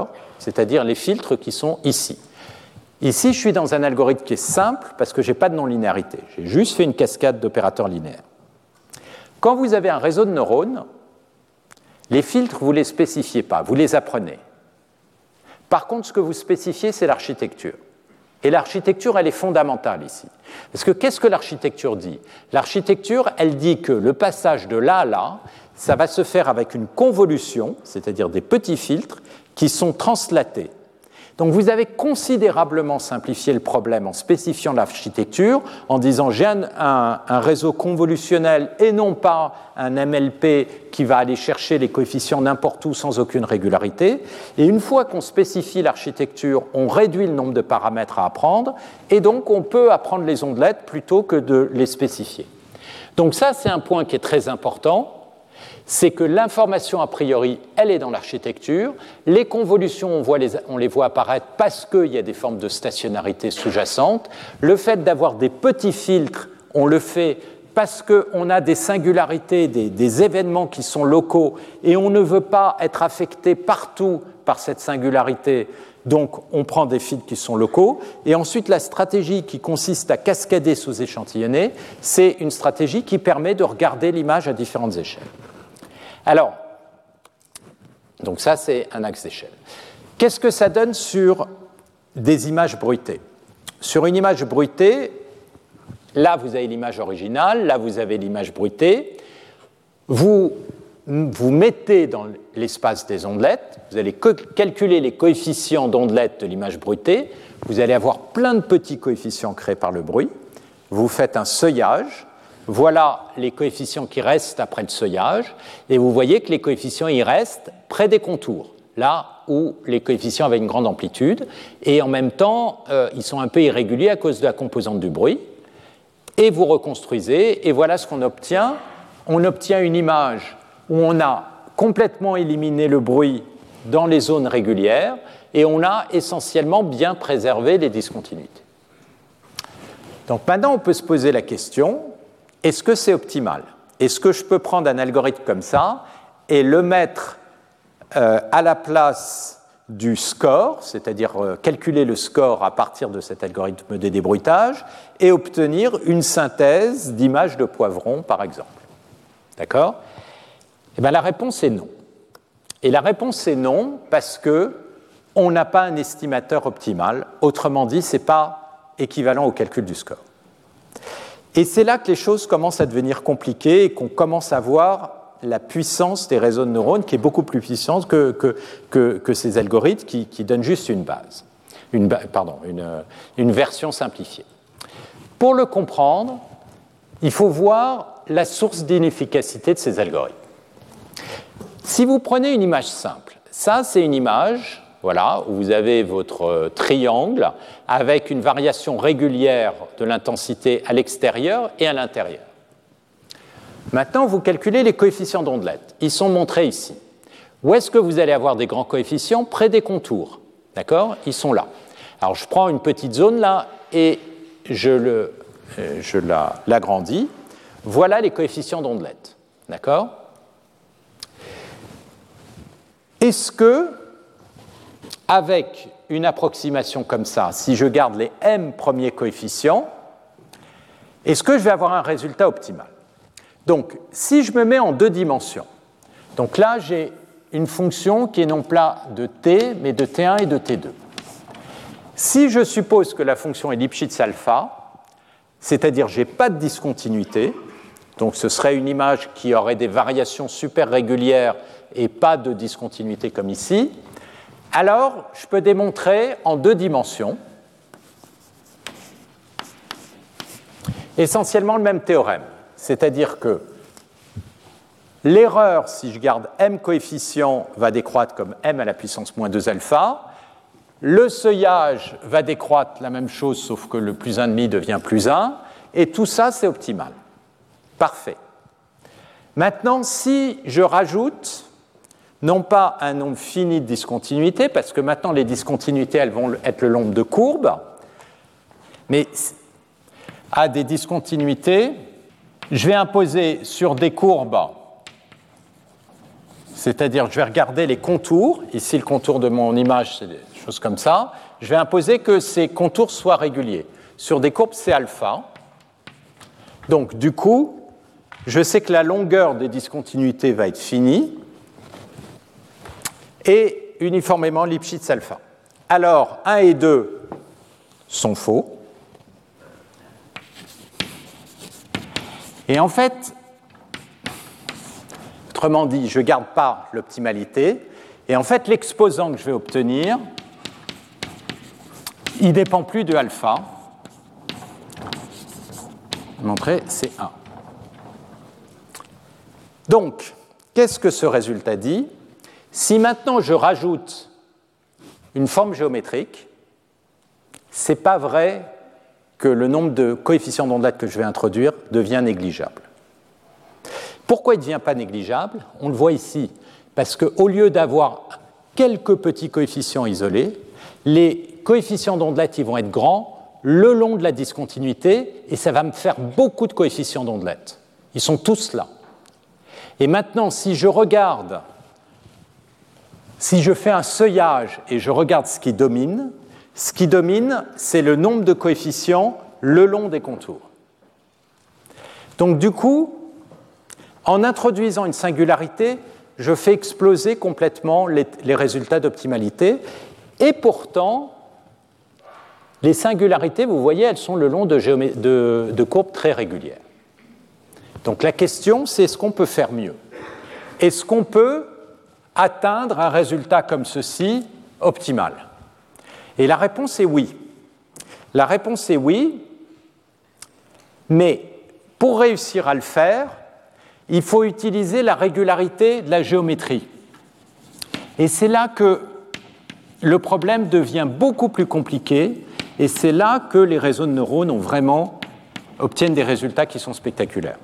Speaker 2: C'est-à-dire les filtres qui sont ici. Ici, je suis dans un algorithme qui est simple parce que je n'ai pas de non-linéarité. J'ai juste fait une cascade d'opérateurs linéaires. Quand vous avez un réseau de neurones, les filtres, vous ne les spécifiez pas, vous les apprenez. Par contre, ce que vous spécifiez, c'est l'architecture. Et l'architecture, elle est fondamentale ici. Parce que qu'est-ce que l'architecture dit ? L'architecture, elle dit que le passage de là à là, ça va se faire avec une convolution, c'est-à-dire des petits filtres, qui sont translatés. Donc vous avez considérablement simplifié le problème en spécifiant l'architecture, en disant j'ai un, un, un réseau convolutionnel et non pas un M L P qui va aller chercher les coefficients n'importe où sans aucune régularité. Et une fois qu'on spécifie l'architecture, on réduit le nombre de paramètres à apprendre et donc on peut apprendre les ondelettes plutôt que de les spécifier. Donc ça, c'est un point qui est très important. C'est que l'information a priori, elle est dans l'architecture. Les convolutions, on, voit les, on les voit apparaître parce qu'il y a des formes de stationnarité sous-jacentes. Le fait d'avoir des petits filtres, on le fait parce qu'on a des singularités, des, des événements qui sont locaux, et on ne veut pas être affecté partout par cette singularité, donc on prend des fils qui sont locaux. Et ensuite, la stratégie qui consiste à cascader sous échantillonner, c'est une stratégie qui permet de regarder l'image à différentes échelles. Alors, donc ça, c'est un axe d'échelle. Qu'est-ce que ça donne sur des images bruitées? Sur une image bruitée, là, vous avez l'image originale, là, vous avez l'image bruitée. Vous vous mettez dans l'espace des ondelettes, vous allez calculer les coefficients d'ondelettes de l'image bruitée, vous allez avoir plein de petits coefficients créés par le bruit, vous faites un seuillage, voilà les coefficients qui restent après le seuillage, et vous voyez que les coefficients y restent près des contours, là où les coefficients avaient une grande amplitude, et en même temps, euh, ils sont un peu irréguliers à cause de la composante du bruit, et vous reconstruisez, et voilà ce qu'on obtient. On obtient une image où on a complètement éliminé le bruit dans les zones régulières, et on a essentiellement bien préservé les discontinuités. Donc maintenant, on peut se poser la question, est-ce que c'est optimal? Est-ce que je peux prendre un algorithme comme ça et le mettre euh, à la place du score, c'est-à-dire euh, calculer le score à partir de cet algorithme de débruitage et obtenir une synthèse d'images de poivrons, par exemple? D'accord? Eh bien, la réponse est non. Et la réponse est non parce qu'on n'a pas un estimateur optimal. Autrement dit, ce n'est pas équivalent au calcul du score. Et c'est là que les choses commencent à devenir compliquées et qu'on commence à voir la puissance des réseaux de neurones qui est beaucoup plus puissante que, que, que, que ces algorithmes qui, qui donnent juste une base, une, pardon, une, une version simplifiée. Pour le comprendre, il faut voir la source d'inefficacité de ces algorithmes. Si vous prenez une image simple, ça c'est une image, voilà, où vous avez votre triangle avec une variation régulière de l'intensité à l'extérieur et à l'intérieur. Maintenant, vous calculez les coefficients d'ondelettes. Ils sont montrés ici. Où est-ce que vous allez avoir des grands coefficients? Près des contours. D'accord? Ils sont là. Alors, je prends une petite zone là et je, le, je la, l'agrandis. Voilà les coefficients d'ondelettes. D'accord? Est-ce que, avec une approximation comme ça, si je garde les m premiers coefficients, est-ce que je vais avoir un résultat optimal? Donc, si je me mets en deux dimensions, donc là, j'ai une fonction qui est non pas de t, mais de T un et de T deux. Si je suppose que la fonction est Lipschitz alpha, c'est-à-dire que je n'ai pas de discontinuité, donc ce serait une image qui aurait des variations super régulières et pas de discontinuité comme ici, alors je peux démontrer en deux dimensions essentiellement le même théorème. C'est-à-dire que l'erreur, si je garde m coefficients, va décroître comme m à la puissance moins deux alpha. Le seuillage va décroître la même chose, sauf que le plus un virgule cinq devient plus un. Et tout ça, c'est optimal. Parfait. Maintenant, si je rajoute non pas un nombre fini de discontinuités, parce que maintenant les discontinuités, elles vont être le nombre de courbes, mais à des discontinuités, je vais imposer sur des courbes, c'est-à-dire je vais regarder les contours, ici le contour de mon image, c'est des choses comme ça, je vais imposer que ces contours soient réguliers. Sur des courbes, c'est alpha. Donc du coup, je sais que la longueur des discontinuités va être finie, et uniformément Lipschitz alpha. Alors, un et deux sont faux. Et en fait, autrement dit, je ne garde pas l'optimalité. Et en fait, l'exposant que je vais obtenir, il ne dépend plus de alpha. Montrer, c'est un. Donc, qu'est-ce que ce résultat dit? Si maintenant je rajoute une forme géométrique, ce n'est pas vrai que le nombre de coefficients d'ondelettes que je vais introduire devient négligeable. Pourquoi il ne devient pas négligeable? On le voit ici, parce qu'au lieu d'avoir quelques petits coefficients isolés, les coefficients d'ondelettes ils vont être grands le long de la discontinuité, et ça va me faire beaucoup de coefficients d'ondelettes. Ils sont tous là. Et maintenant, si je regarde, si je fais un seuillage et je regarde ce qui domine, ce qui domine, c'est le nombre de coefficients le long des contours. Donc du coup, en introduisant une singularité, je fais exploser complètement les, les résultats d'optimalité. Et pourtant, les singularités, vous voyez, elles sont le long de, géomé- de, de courbes très régulières. Donc la question, c'est est-ce qu'on peut faire mieux? Est-ce qu'on peut atteindre un résultat comme ceci optimal? Et la réponse est oui. La réponse est oui, mais pour réussir à le faire, il faut utiliser la régularité de la géométrie. Et c'est là que le problème devient beaucoup plus compliqué, et c'est là que les réseaux de neurones ont vraiment, obtiennent des résultats qui sont spectaculaires.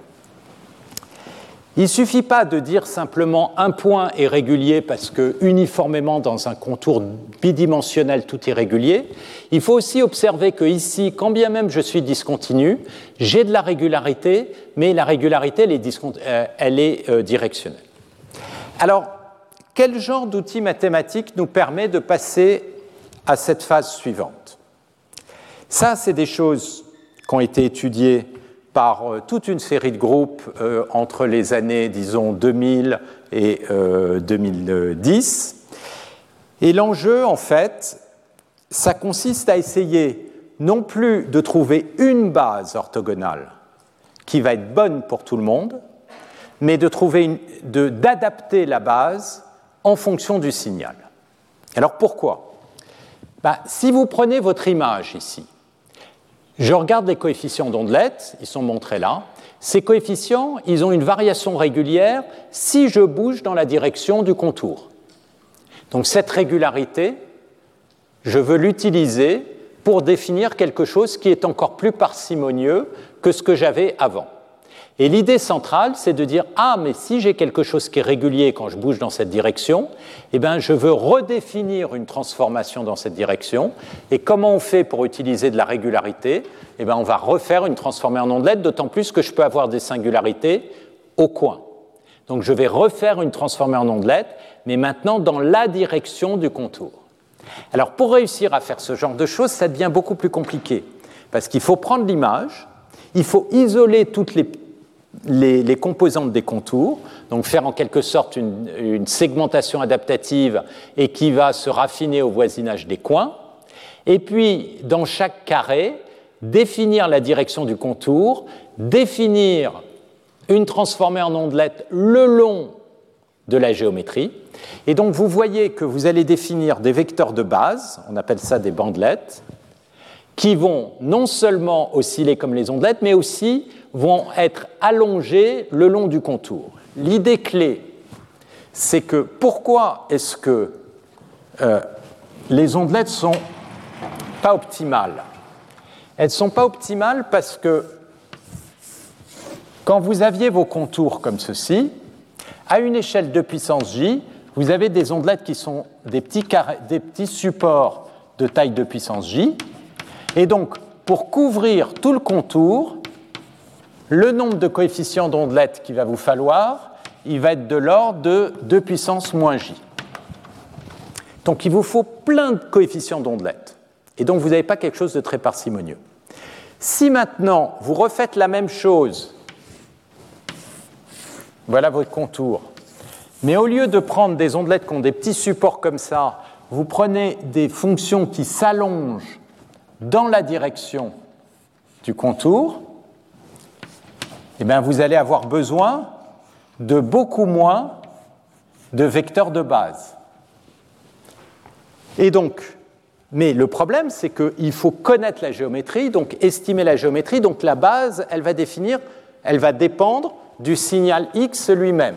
Speaker 2: Il ne suffit pas de dire simplement un point est régulier parce que uniformément dans un contour bidimensionnel tout est régulier. Il faut aussi observer que ici, quand bien même je suis discontinu, j'ai de la régularité, mais la régularité elle est, discont... elle est euh, directionnelle. Alors, quel genre d'outil mathématique nous permet de passer à cette phase suivante? Ça, c'est des choses qui ont été étudiées par euh, toute une série de groupes euh, entre les années, disons, deux mille et euh, deux mille dix. Et l'enjeu, en fait, ça consiste à essayer non plus de trouver une base orthogonale qui va être bonne pour tout le monde, mais de trouver une, de, d'adapter la base en fonction du signal. Alors pourquoi? Ben, si vous prenez votre image ici, je regarde les coefficients d'ondelettes, ils sont montrés là. Ces coefficients, ils ont une variation régulière si je bouge dans la direction du contour. Donc cette régularité, je veux l'utiliser pour définir quelque chose qui est encore plus parcimonieux que ce que j'avais avant. Et l'idée centrale, c'est de dire « Ah, mais si j'ai quelque chose qui est régulier quand je bouge dans cette direction, eh bien, je veux redéfinir une transformation dans cette direction. Et comment on fait pour utiliser de la régularité? Eh bien, on va refaire une transformée en ondelette, d'autant plus que je peux avoir des singularités au coin. Donc, je vais refaire une transformée en ondelette, mais maintenant dans la direction du contour. Alors, pour réussir à faire ce genre de choses, ça devient beaucoup plus compliqué, parce qu'il faut prendre l'image, il faut isoler toutes les Les, les composantes des contours, donc faire en quelque sorte une, une segmentation adaptative et qui va se raffiner au voisinage des coins. Et puis, dans chaque carré, définir la direction du contour, définir une transformée en ondelette le long de la géométrie. Et donc, vous voyez que vous allez définir des vecteurs de base, on appelle ça des bandelettes, qui vont non seulement osciller comme les ondelettes, mais aussi vont être allongés le long du contour. L'idée clé, c'est que pourquoi est-ce que euh, les ondelettes ne sont pas optimales? Elles ne sont pas optimales parce que quand vous aviez vos contours comme ceci, à une échelle de puissance j, vous avez des ondelettes qui sont des petits, carrés, des petits supports de taille de puissance j. Et donc, pour couvrir tout le contour, le nombre de coefficients d'ondelettes qu'il va vous falloir, il va être de l'ordre de deux puissance moins j. Donc, il vous faut plein de coefficients d'ondelettes. Et donc, vous n'avez pas quelque chose de très parcimonieux. Si maintenant, vous refaites la même chose, voilà votre contour, mais au lieu de prendre des ondelettes qui ont des petits supports comme ça, vous prenez des fonctions qui s'allongent dans la direction du contour, eh bien, vous allez avoir besoin de beaucoup moins de vecteurs de base. Et donc, mais le problème, c'est qu'il faut connaître la géométrie, donc estimer la géométrie, donc la base, elle va définir, elle va dépendre du signal X lui-même.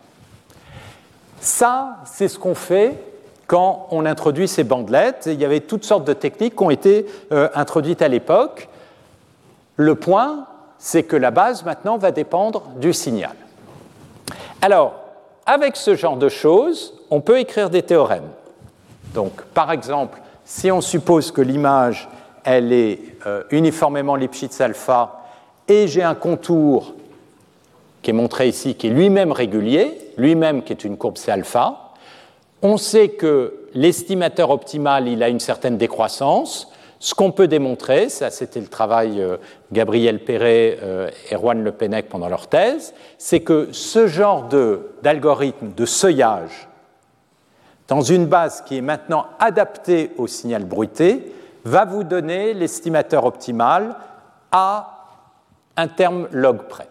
Speaker 2: Ça, c'est ce qu'on fait quand on introduit ces bandelettes. Il y avait toutes sortes de techniques qui ont été euh, introduites à l'époque. Le point, c'est que la base, maintenant, va dépendre du signal. Alors, avec ce genre de choses, on peut écrire des théorèmes. Donc, par exemple, si on suppose que l'image, elle est euh, uniformément Lipschitz alpha, et j'ai un contour qui est montré ici, qui est lui-même régulier, lui-même qui est une courbe C alpha. On sait que l'estimateur optimal, il a une certaine décroissance. Ce qu'on peut démontrer, ça c'était le travail euh, Gabriel Perret euh, et Erwan Le Pennec pendant leur thèse, c'est que ce genre de, d'algorithme de seuillage dans une base qui est maintenant adaptée au signal bruité va vous donner l'estimateur optimal à un terme log près.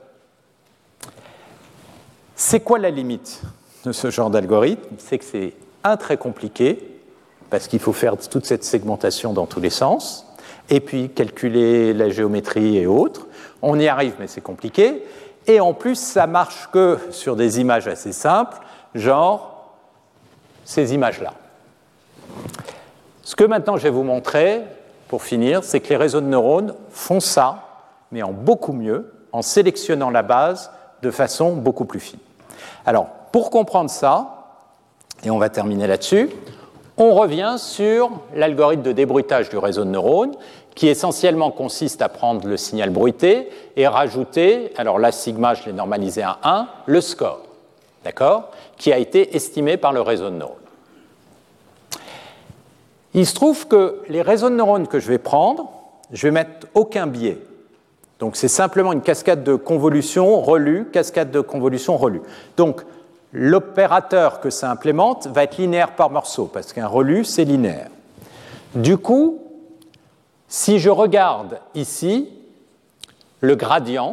Speaker 2: C'est quoi la limite de ce genre d'algorithme? C'est que c'est un, très compliqué, parce qu'il faut faire toute cette segmentation dans tous les sens, et puis calculer la géométrie et autres. On y arrive, mais c'est compliqué. Et en plus, ça marche que sur des images assez simples, genre ces images-là. Ce que maintenant je vais vous montrer, pour finir, c'est que les réseaux de neurones font ça, mais en beaucoup mieux, en sélectionnant la base de façon beaucoup plus fine. Alors, pour comprendre ça, et on va terminer là-dessus, on revient sur l'algorithme de débruitage du réseau de neurones, qui essentiellement consiste à prendre le signal bruité et rajouter, alors là, sigma, je l'ai normalisé à un, le score, d'accord, qui a été estimé par le réseau de neurones. Il se trouve que les réseaux de neurones que je vais prendre, je vais mettre aucun biais. Donc, c'est simplement une cascade de convolution relue, cascade de convolution relue. Donc, l'opérateur que ça implémente va être linéaire par morceau, parce qu'un relu, c'est linéaire. Du coup, si je regarde ici le gradient,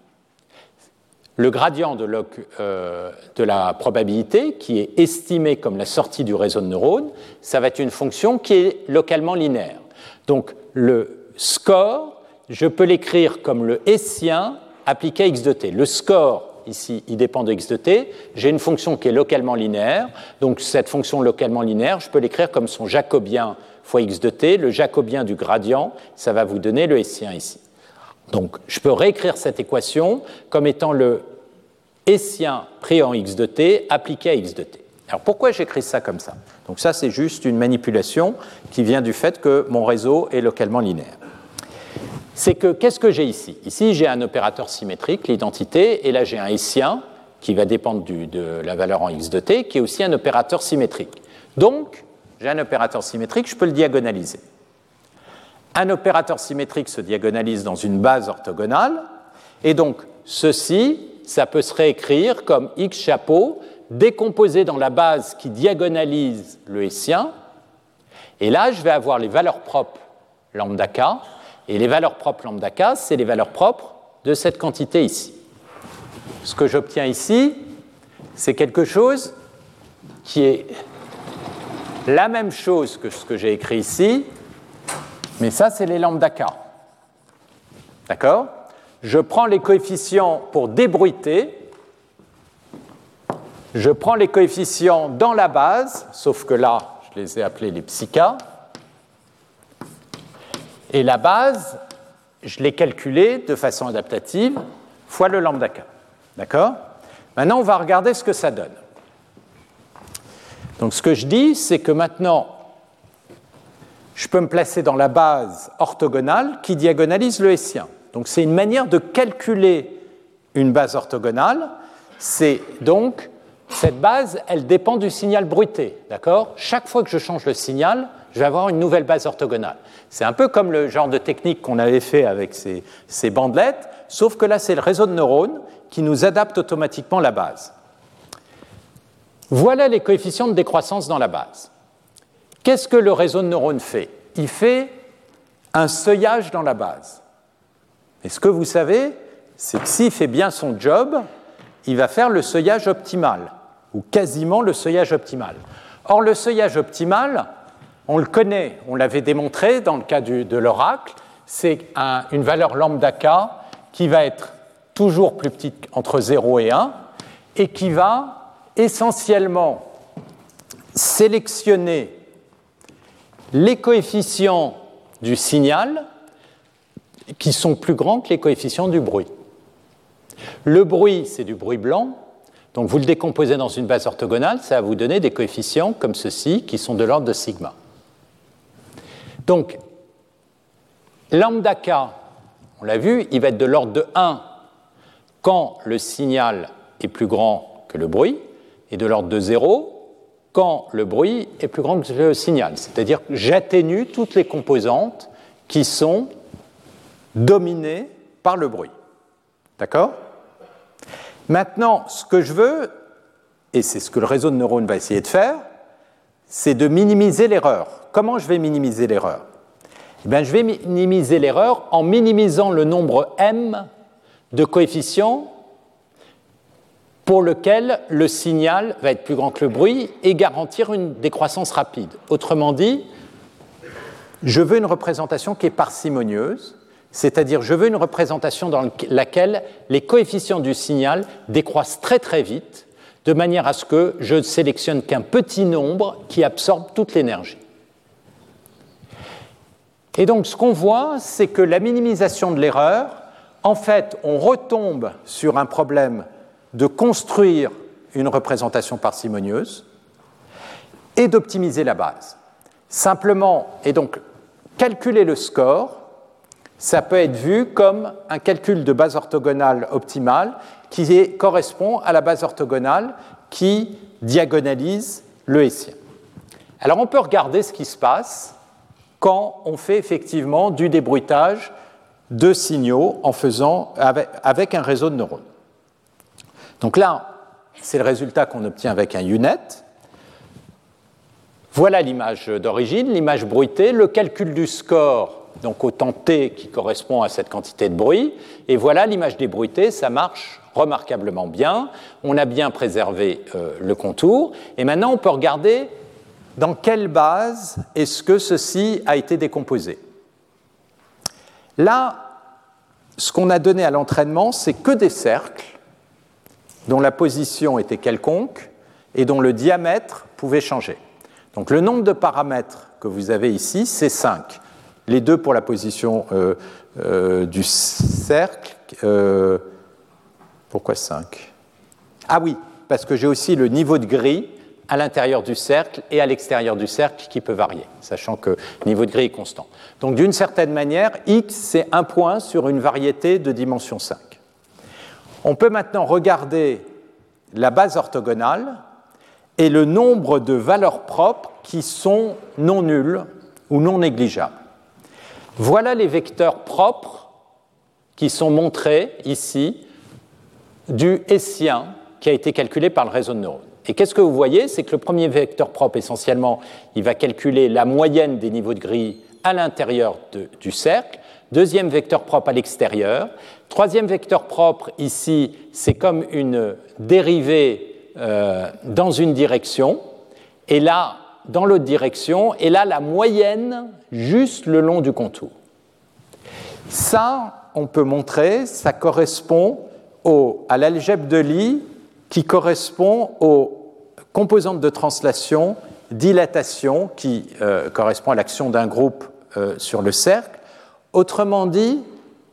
Speaker 2: le gradient de, log, euh, de la probabilité, qui est estimé comme la sortie du réseau de neurones, ça va être une fonction qui est localement linéaire. Donc, le score, je peux l'écrire comme le hessien appliqué à x de t. Le score, ici, il dépend de x de t. J'ai une fonction qui est localement linéaire. Donc, cette fonction localement linéaire, je peux l'écrire comme son jacobien fois x de t. Le jacobien du gradient, ça va vous donner le hessien ici. Donc, je peux réécrire cette équation comme étant le hessien pris en x de t appliqué à x de t. Alors, pourquoi j'écris ça comme ça? Donc, ça, c'est juste une manipulation qui vient du fait que mon réseau est localement linéaire. C'est que, qu'est-ce que j'ai ici? Ici, j'ai un opérateur symétrique, l'identité, et là, j'ai un hessien qui va dépendre du, de la valeur en x de t, qui est aussi un opérateur symétrique. Donc, j'ai un opérateur symétrique, je peux le diagonaliser. Un opérateur symétrique se diagonalise dans une base orthogonale, et donc, ceci, ça peut se réécrire comme x chapeau, décomposé dans la base qui diagonalise le hessien, et là, je vais avoir les valeurs propres lambda k, et les valeurs propres lambda k, c'est les valeurs propres de cette quantité ici. Ce que j'obtiens ici, c'est quelque chose qui est la même chose que ce que j'ai écrit ici, mais ça, c'est les lambda k. D'accord? Je prends les coefficients pour débruiter, je prends les coefficients dans la base, sauf que là, je les ai appelés les psi k, et la base, je l'ai calculée de façon adaptative fois le lambda k. D'accord? Maintenant, on va regarder ce que ça donne. Donc, ce que je dis, c'est que maintenant, je peux me placer dans la base orthogonale qui diagonalise le hessien. Donc, c'est une manière de calculer une base orthogonale. C'est donc, cette base, elle dépend du signal bruité. D'accord? Chaque fois que je change le signal, je vais avoir une nouvelle base orthogonale. C'est un peu comme le genre de technique qu'on avait fait avec ces, ces bandelettes, sauf que là, c'est le réseau de neurones qui nous adapte automatiquement la base. Voilà les coefficients de décroissance dans la base. Qu'est-ce que le réseau de neurones fait? Il fait un seuillage dans la base. Et ce que vous savez, c'est que s'il fait bien son job, il va faire le seuillage optimal, ou quasiment le seuillage optimal. Or, le seuillage optimal, on le connaît, on l'avait démontré dans le cas du, de l'oracle, c'est un, une valeur lambda k qui va être toujours plus petite entre zéro et un et qui va essentiellement sélectionner les coefficients du signal qui sont plus grands que les coefficients du bruit. Le bruit, c'est du bruit blanc, donc vous le décomposez dans une base orthogonale, ça va vous donner des coefficients comme ceci qui sont de l'ordre de sigma. Donc, lambda k, on l'a vu, il va être de l'ordre de un quand le signal est plus grand que le bruit, et de l'ordre de zéro quand le bruit est plus grand que le signal. C'est-à-dire que j'atténue toutes les composantes qui sont dominées par le bruit. D'accord ? Maintenant, ce que je veux, et c'est ce que le réseau de neurones va essayer de faire, c'est de minimiser l'erreur. Comment je vais minimiser l'erreur ? Eh bien, je vais minimiser l'erreur en minimisant le nombre m de coefficients pour lequel le signal va être plus grand que le bruit et garantir une décroissance rapide. Autrement dit, je veux une représentation qui est parcimonieuse, c'est-à-dire je veux une représentation dans laquelle les coefficients du signal décroissent très très vite, de manière à ce que je ne sélectionne qu'un petit nombre qui absorbe toute l'énergie. Et donc ce qu'on voit, c'est que la minimisation de l'erreur, en fait, on retombe sur un problème de construire une représentation parcimonieuse et d'optimiser la base. Simplement, et donc calculer le score, ça peut être vu comme un calcul de base orthogonale optimale qui est, correspond à la base orthogonale qui diagonalise le hessien. Alors on peut regarder ce qui se passe quand on fait effectivement du débruitage de signaux en faisant, avec, avec un réseau de neurones. Donc là, c'est le résultat qu'on obtient avec un U net. Voilà l'image d'origine, l'image bruitée, le calcul du score, donc au temps t qui correspond à cette quantité de bruit. Et voilà l'image débruitée, ça marche remarquablement bien. On a bien préservé euh, le contour. Et maintenant, on peut regarder dans quelle base est-ce que ceci a été décomposé. Là, ce qu'on a donné à l'entraînement, c'est que des cercles dont la position était quelconque et dont le diamètre pouvait changer. Donc le nombre de paramètres que vous avez ici, c'est cinq. Les deux pour la position euh, euh, du cercle. Euh, pourquoi cinq ? Ah oui, parce que j'ai aussi le niveau de grille à l'intérieur du cercle et à l'extérieur du cercle qui peut varier, sachant que le niveau de grille est constant. Donc d'une certaine manière, x, c'est un point sur une variété de dimension cinq. On peut maintenant regarder la base orthogonale et le nombre de valeurs propres qui sont non nulles ou non négligeables. Voilà les vecteurs propres qui sont montrés ici du hessien qui a été calculé par le réseau de neurones. Et qu'est-ce que vous voyez ? C'est que le premier vecteur propre, essentiellement, il va calculer la moyenne des niveaux de grille à l'intérieur de, du cercle. Deuxième vecteur propre à l'extérieur. Troisième vecteur propre, ici, c'est comme une dérivée euh, dans une direction. Et là, dans l'autre direction. Et là, la moyenne juste le long du contour. Ça, on peut montrer, ça correspond au, à l'algèbre de Lie qui correspond aux composantes de translation, dilatation, qui euh, correspond à l'action d'un groupe euh, sur le cercle. Autrement dit,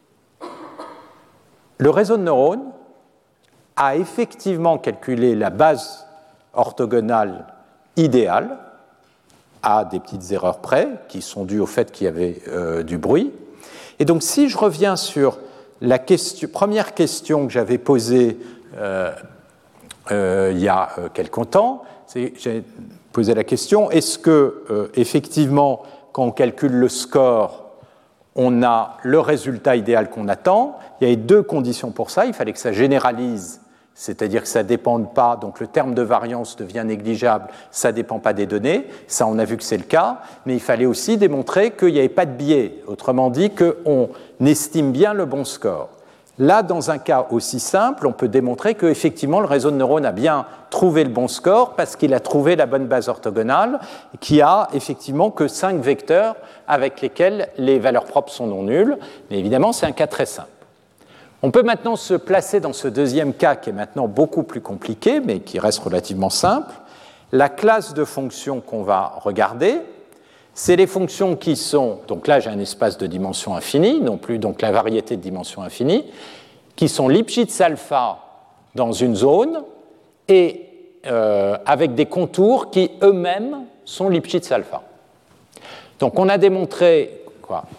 Speaker 2: le réseau de neurones a effectivement calculé la base orthogonale idéale à des petites erreurs près, qui sont dues au fait qu'il y avait euh, du bruit. Et donc, si je reviens sur la question, première question que j'avais posée euh, euh, il y a euh, quelque temps, c'est, j'ai posé la question, est-ce que, euh, effectivement, quand on calcule le score, on a le résultat idéal qu'on attend? Il y avait deux conditions pour ça. Il fallait que ça généralise, c'est-à-dire que ça ne dépende pas, donc le terme de variance devient négligeable, ça ne dépend pas des données. Ça, on a vu que c'est le cas. Mais il fallait aussi démontrer qu'il n'y avait pas de biais. Autrement dit, qu'on estime bien le bon score. Là, dans un cas aussi simple, on peut démontrer qu'effectivement, le réseau de neurones a bien trouvé le bon score parce qu'il a trouvé la bonne base orthogonale qui a effectivement que cinq vecteurs avec lesquels les valeurs propres sont non nulles. Mais évidemment, c'est un cas très simple. On peut maintenant se placer dans ce deuxième cas qui est maintenant beaucoup plus compliqué, mais qui reste relativement simple. La classe de fonctions qu'on va regarder, c'est les fonctions qui sont, donc là j'ai un espace de dimension infinie, non plus donc la variété de dimension infinie, qui sont Lipschitz alpha dans une zone et euh, avec des contours qui eux-mêmes sont Lipschitz alpha. Donc on a démontré quoi ?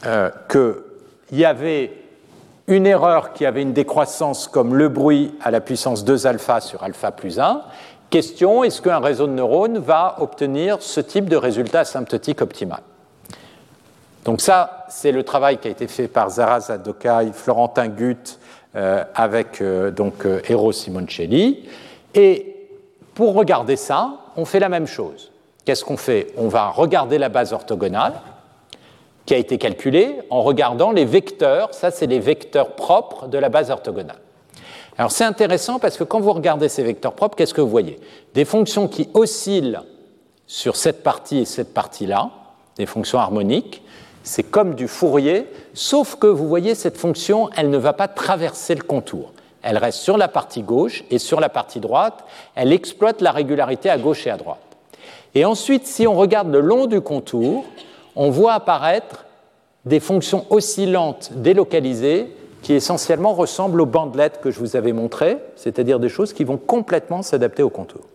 Speaker 2: euh, qu'il y avait une erreur qui avait une décroissance comme le bruit à la puissance deux alpha sur alpha plus un. Question, est-ce qu'un réseau de neurones va obtenir ce type de résultat asymptotique optimal? Donc ça, c'est le travail qui a été fait par Zara Zadokai, Florentin Guth, euh, avec euh, donc, euh, Eero Simoncelli. Et pour regarder ça, on fait la même chose. Qu'est-ce qu'on fait? On va regarder la base orthogonale, qui a été calculée en regardant les vecteurs. Ça, c'est les vecteurs propres de la base orthogonale. Alors, c'est intéressant parce que quand vous regardez ces vecteurs propres, qu'est-ce que vous voyez? Des fonctions qui oscillent sur cette partie et cette partie-là, des fonctions harmoniques. C'est comme du Fourier, sauf que vous voyez, cette fonction, elle ne va pas traverser le contour. Elle reste sur la partie gauche et sur la partie droite. Elle exploite la régularité à gauche et à droite. Et ensuite, si on regarde le long du contour, on voit apparaître des fonctions oscillantes délocalisées qui essentiellement ressemblent aux bandelettes que je vous avais montrées, c'est-à-dire des choses qui vont complètement s'adapter au contour.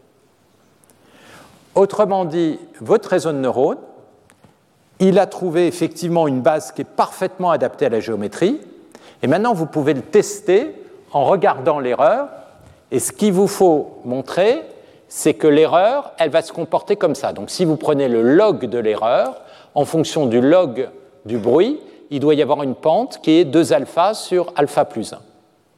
Speaker 2: Autrement dit, votre réseau de neurones, il a trouvé effectivement une base qui est parfaitement adaptée à la géométrie, et maintenant vous pouvez le tester en regardant l'erreur, et ce qu'il vous faut montrer, c'est que l'erreur, elle va se comporter comme ça. Donc si vous prenez le log de l'erreur, en fonction du log du bruit, il doit y avoir une pente qui est deux alpha sur alpha plus un.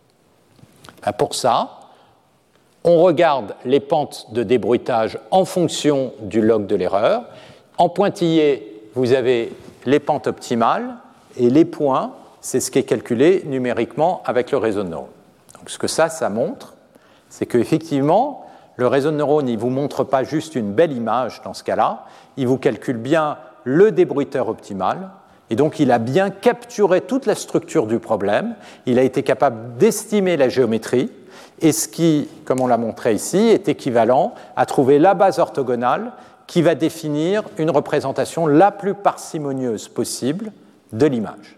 Speaker 2: Ben pour ça, on regarde les pentes de débruitage en fonction du log de l'erreur. En pointillé, vous avez les pentes optimales et les points, c'est ce qui est calculé numériquement avec le réseau de neurones. Donc ce que ça, ça montre, c'est qu'effectivement, le réseau de neurones, il ne vous montre pas juste une belle image dans ce cas-là, il vous calcule bien le débruiteur optimal, et donc il a bien capturé toute la structure du problème, il a été capable d'estimer la géométrie, et ce qui, comme on l'a montré ici, est équivalent à trouver la base orthogonale qui va définir une représentation la plus parcimonieuse possible de l'image.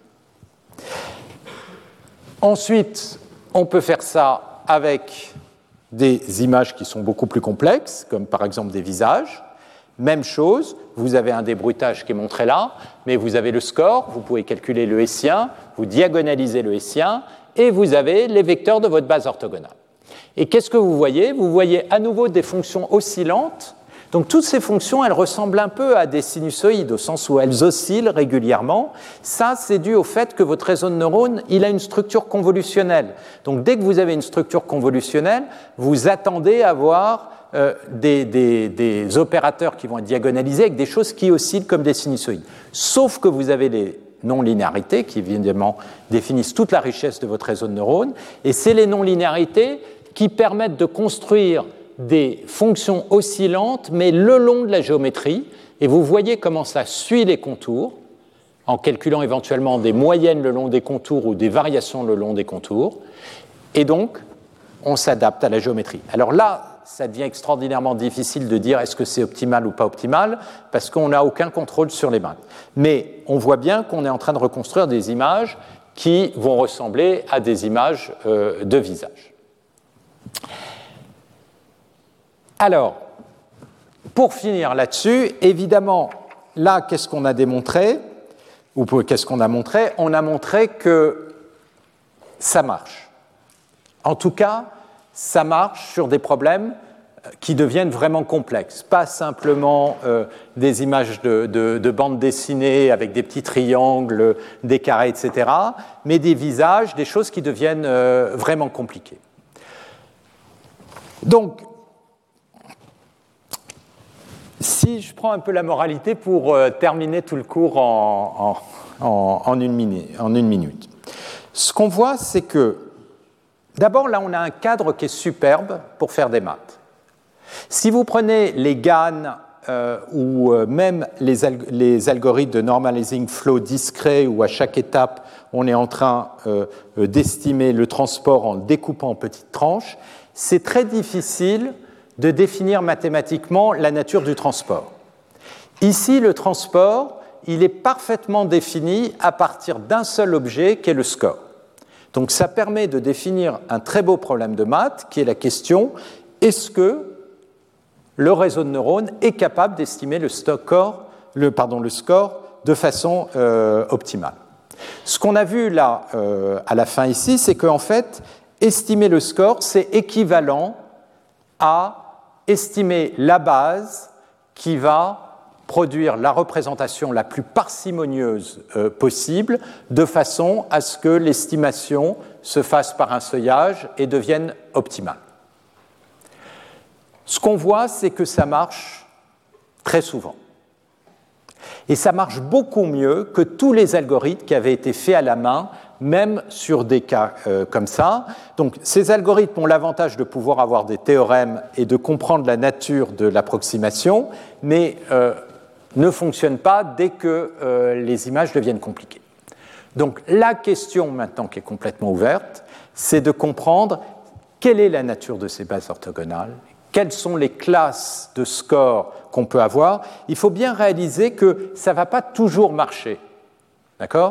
Speaker 2: Ensuite, on peut faire ça avec des images qui sont beaucoup plus complexes, comme par exemple des visages. Même chose, vous avez un débruitage qui est montré là, mais vous avez le score, vous pouvez calculer le hessien, vous diagonalisez le hessien, et vous avez les vecteurs de votre base orthogonale. Et qu'est-ce que vous voyez? Vous voyez à nouveau des fonctions oscillantes. Donc toutes ces fonctions, elles ressemblent un peu à des sinusoïdes, au sens où elles oscillent régulièrement. Ça, c'est dû au fait que votre réseau de neurones, il a une structure convolutionnelle. Donc dès que vous avez une structure convolutionnelle, vous attendez à avoir euh, des, des, des opérateurs qui vont être diagonalisés avec des choses qui oscillent comme des sinusoïdes. Sauf que vous avez les non-linéarités qui, évidemment, définissent toute la richesse de votre réseau de neurones. Et c'est les non-linéarités qui permettent de construire des fonctions oscillantes, mais le long de la géométrie, et vous voyez comment ça suit les contours, en calculant éventuellement des moyennes le long des contours ou des variations le long des contours, et donc on s'adapte à la géométrie. Alors là, ça devient extraordinairement difficile de dire est-ce que c'est optimal ou pas optimal, parce qu'on n'a aucun contrôle sur les maths. Mais on voit bien qu'on est en train de reconstruire des images qui vont ressembler à des images euh, de visage. Alors, pour finir là-dessus, évidemment, là, qu'est-ce qu'on a démontré, ou qu'est-ce qu'on a montré? On a montré que ça marche. En tout cas, ça marche sur des problèmes qui deviennent vraiment complexes. Pas simplement euh, des images de, de, de bandes dessinées avec des petits triangles, des carrés, et cetera, mais des visages, des choses qui deviennent euh, vraiment compliquées. Donc, si je prends un peu la moralité pour euh, terminer tout le cours en, en, en, en, une minute, en une minute, ce qu'on voit, c'est que, d'abord, là, on a un cadre qui est superbe pour faire des maths. Si vous prenez les G A N euh, ou euh, même les, alg- les algorithmes de normalizing flow discret, où à chaque étape, on est en train euh, d'estimer le transport en le découpant en petites tranches, c'est très difficile de définir mathématiquement la nature du transport. Ici, le transport, il est parfaitement défini à partir d'un seul objet qui est le score. Donc ça permet de définir un très beau problème de maths qui est la question, est-ce que le réseau de neurones est capable d'estimer le score, le, pardon, le score de façon euh, optimale? Ce qu'on a vu là, euh, à la fin ici, c'est qu'en fait, estimer le score, c'est équivalent à estimer la base qui va produire la représentation la plus parcimonieuse euh, possible, de façon à ce que l'estimation se fasse par un seuillage et devienne optimale. Ce qu'on voit, c'est que ça marche très souvent. Et ça marche beaucoup mieux que tous les algorithmes qui avaient été faits à la main, même sur des cas euh, comme ça. Donc, ces algorithmes ont l'avantage de pouvoir avoir des théorèmes et de comprendre la nature de l'approximation, mais euh, ne fonctionnent pas dès que euh, les images deviennent compliquées. Donc, la question maintenant qui est complètement ouverte, c'est de comprendre quelle est la nature de ces bases orthogonales, quelles sont les classes de score qu'on peut avoir. Il faut bien réaliser que ça ne va pas toujours marcher. D'accord ?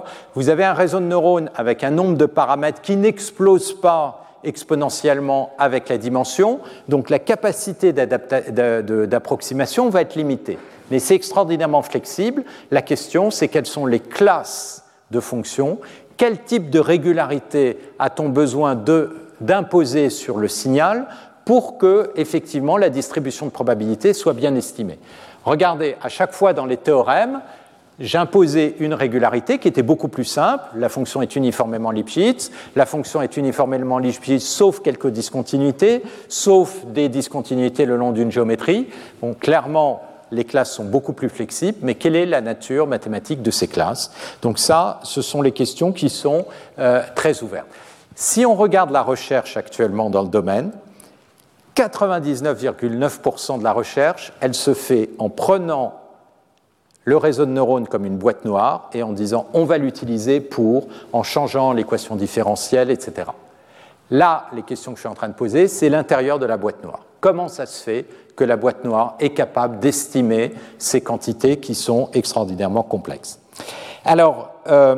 Speaker 2: Vous avez un réseau de neurones avec un nombre de paramètres qui n'explose pas exponentiellement avec la dimension, donc la capacité d'approximation va être limitée. Mais c'est extraordinairement flexible. La question, c'est quelles sont les classes de fonctions, quel type de régularité a-t-on besoin de, d'imposer sur le signal pour que, effectivement, la distribution de probabilité soit bien estimée. Regardez, à chaque fois dans les théorèmes, j'imposais une régularité qui était beaucoup plus simple. La fonction est uniformément Lipschitz. La fonction est uniformément Lipschitz, sauf quelques discontinuités, sauf des discontinuités le long d'une géométrie. Bon, clairement, les classes sont beaucoup plus flexibles, mais quelle est la nature mathématique de ces classes ? Donc ça, ce sont les questions qui sont euh, très ouvertes. Si on regarde la recherche actuellement dans le domaine, quatre-vingt-dix-neuf virgule neuf pour cent de la recherche, elle se fait en prenant le réseau de neurones comme une boîte noire et en disant on va l'utiliser pour, en changeant l'équation différentielle, et cetera. Là, les questions que je suis en train de poser, c'est l'intérieur de la boîte noire. Comment ça se fait que la boîte noire est capable d'estimer ces quantités qui sont extraordinairement complexes ? Alors, euh,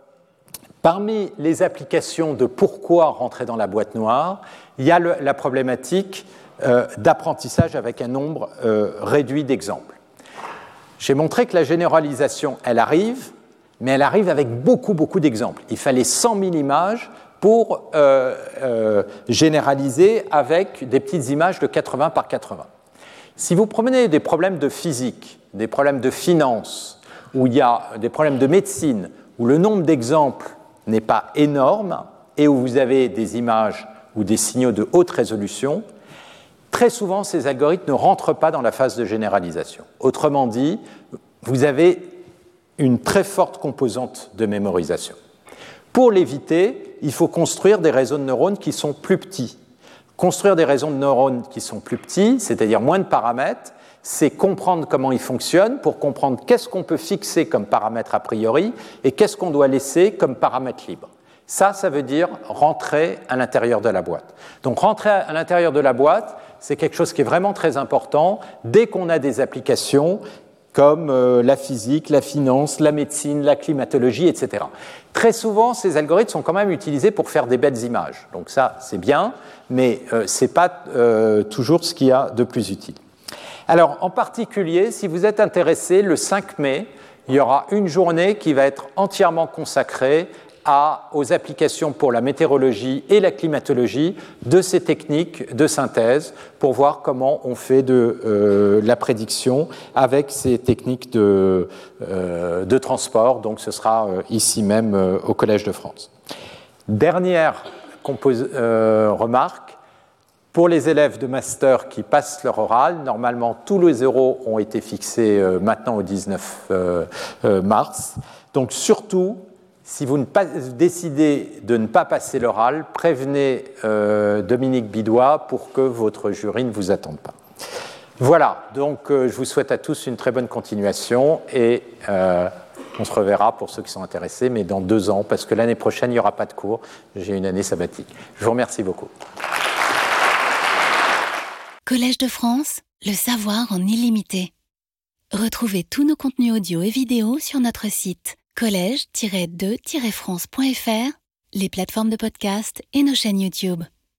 Speaker 2: parmi les applications de pourquoi rentrer dans la boîte noire, il y a le, la problématique euh, d'apprentissage avec un nombre euh, réduit d'exemples. J'ai montré que la généralisation, elle arrive, mais elle arrive avec beaucoup, beaucoup d'exemples. Il fallait cent mille images pour euh, euh, généraliser avec des petites images de quatre-vingts par quatre-vingts. Si vous prenez des problèmes de physique, des problèmes de finance, où il y a des problèmes de médecine, où le nombre d'exemples n'est pas énorme et où vous avez des images ou des signaux de haute résolution, très souvent, ces algorithmes ne rentrent pas dans la phase de généralisation. Autrement dit, vous avez une très forte composante de mémorisation. Pour l'éviter, il faut construire des réseaux de neurones qui sont plus petits. Construire des réseaux de neurones qui sont plus petits, c'est-à-dire moins de paramètres, c'est comprendre comment ils fonctionnent pour comprendre qu'est-ce qu'on peut fixer comme paramètre a priori et qu'est-ce qu'on doit laisser comme paramètre libre. Ça, ça veut dire rentrer à l'intérieur de la boîte. Donc, rentrer à l'intérieur de la boîte, c'est quelque chose qui est vraiment très important dès qu'on a des applications comme euh, la physique, la finance, la médecine, la climatologie, et cetera. Très souvent, ces algorithmes sont quand même utilisés pour faire des belles images. Donc ça, c'est bien, mais euh, ce n'est pas euh, toujours ce qu'il y a de plus utile. Alors, en particulier, si vous êtes intéressé, le cinq mai, il y aura une journée qui va être entièrement consacrée À, aux applications pour la météorologie et la climatologie de ces techniques de synthèse pour voir comment on fait de euh, la prédiction avec ces techniques de, euh, de transport. Donc ce sera euh, ici même euh, au Collège de France. Dernière compos- euh, remarque, pour les élèves de master qui passent leur oral, normalement tous les zéros ont été fixés euh, maintenant au dix-neuf mars. Donc surtout, si vous ne pas, décidez de ne pas passer l'oral, prévenez euh, Dominique Bidois pour que votre jury ne vous attende pas. Voilà, donc euh, je vous souhaite à tous une très bonne continuation et euh, on se reverra pour ceux qui sont intéressés, mais dans deux ans, parce que l'année prochaine, il n'y aura pas de cours. J'ai une année sabbatique. Je vous remercie beaucoup.
Speaker 1: Collège de France, le savoir en illimité. Retrouvez tous nos contenus audio et vidéo sur notre site collège tiret deux tiret france point f r, les plateformes de podcast et nos chaînes YouTube.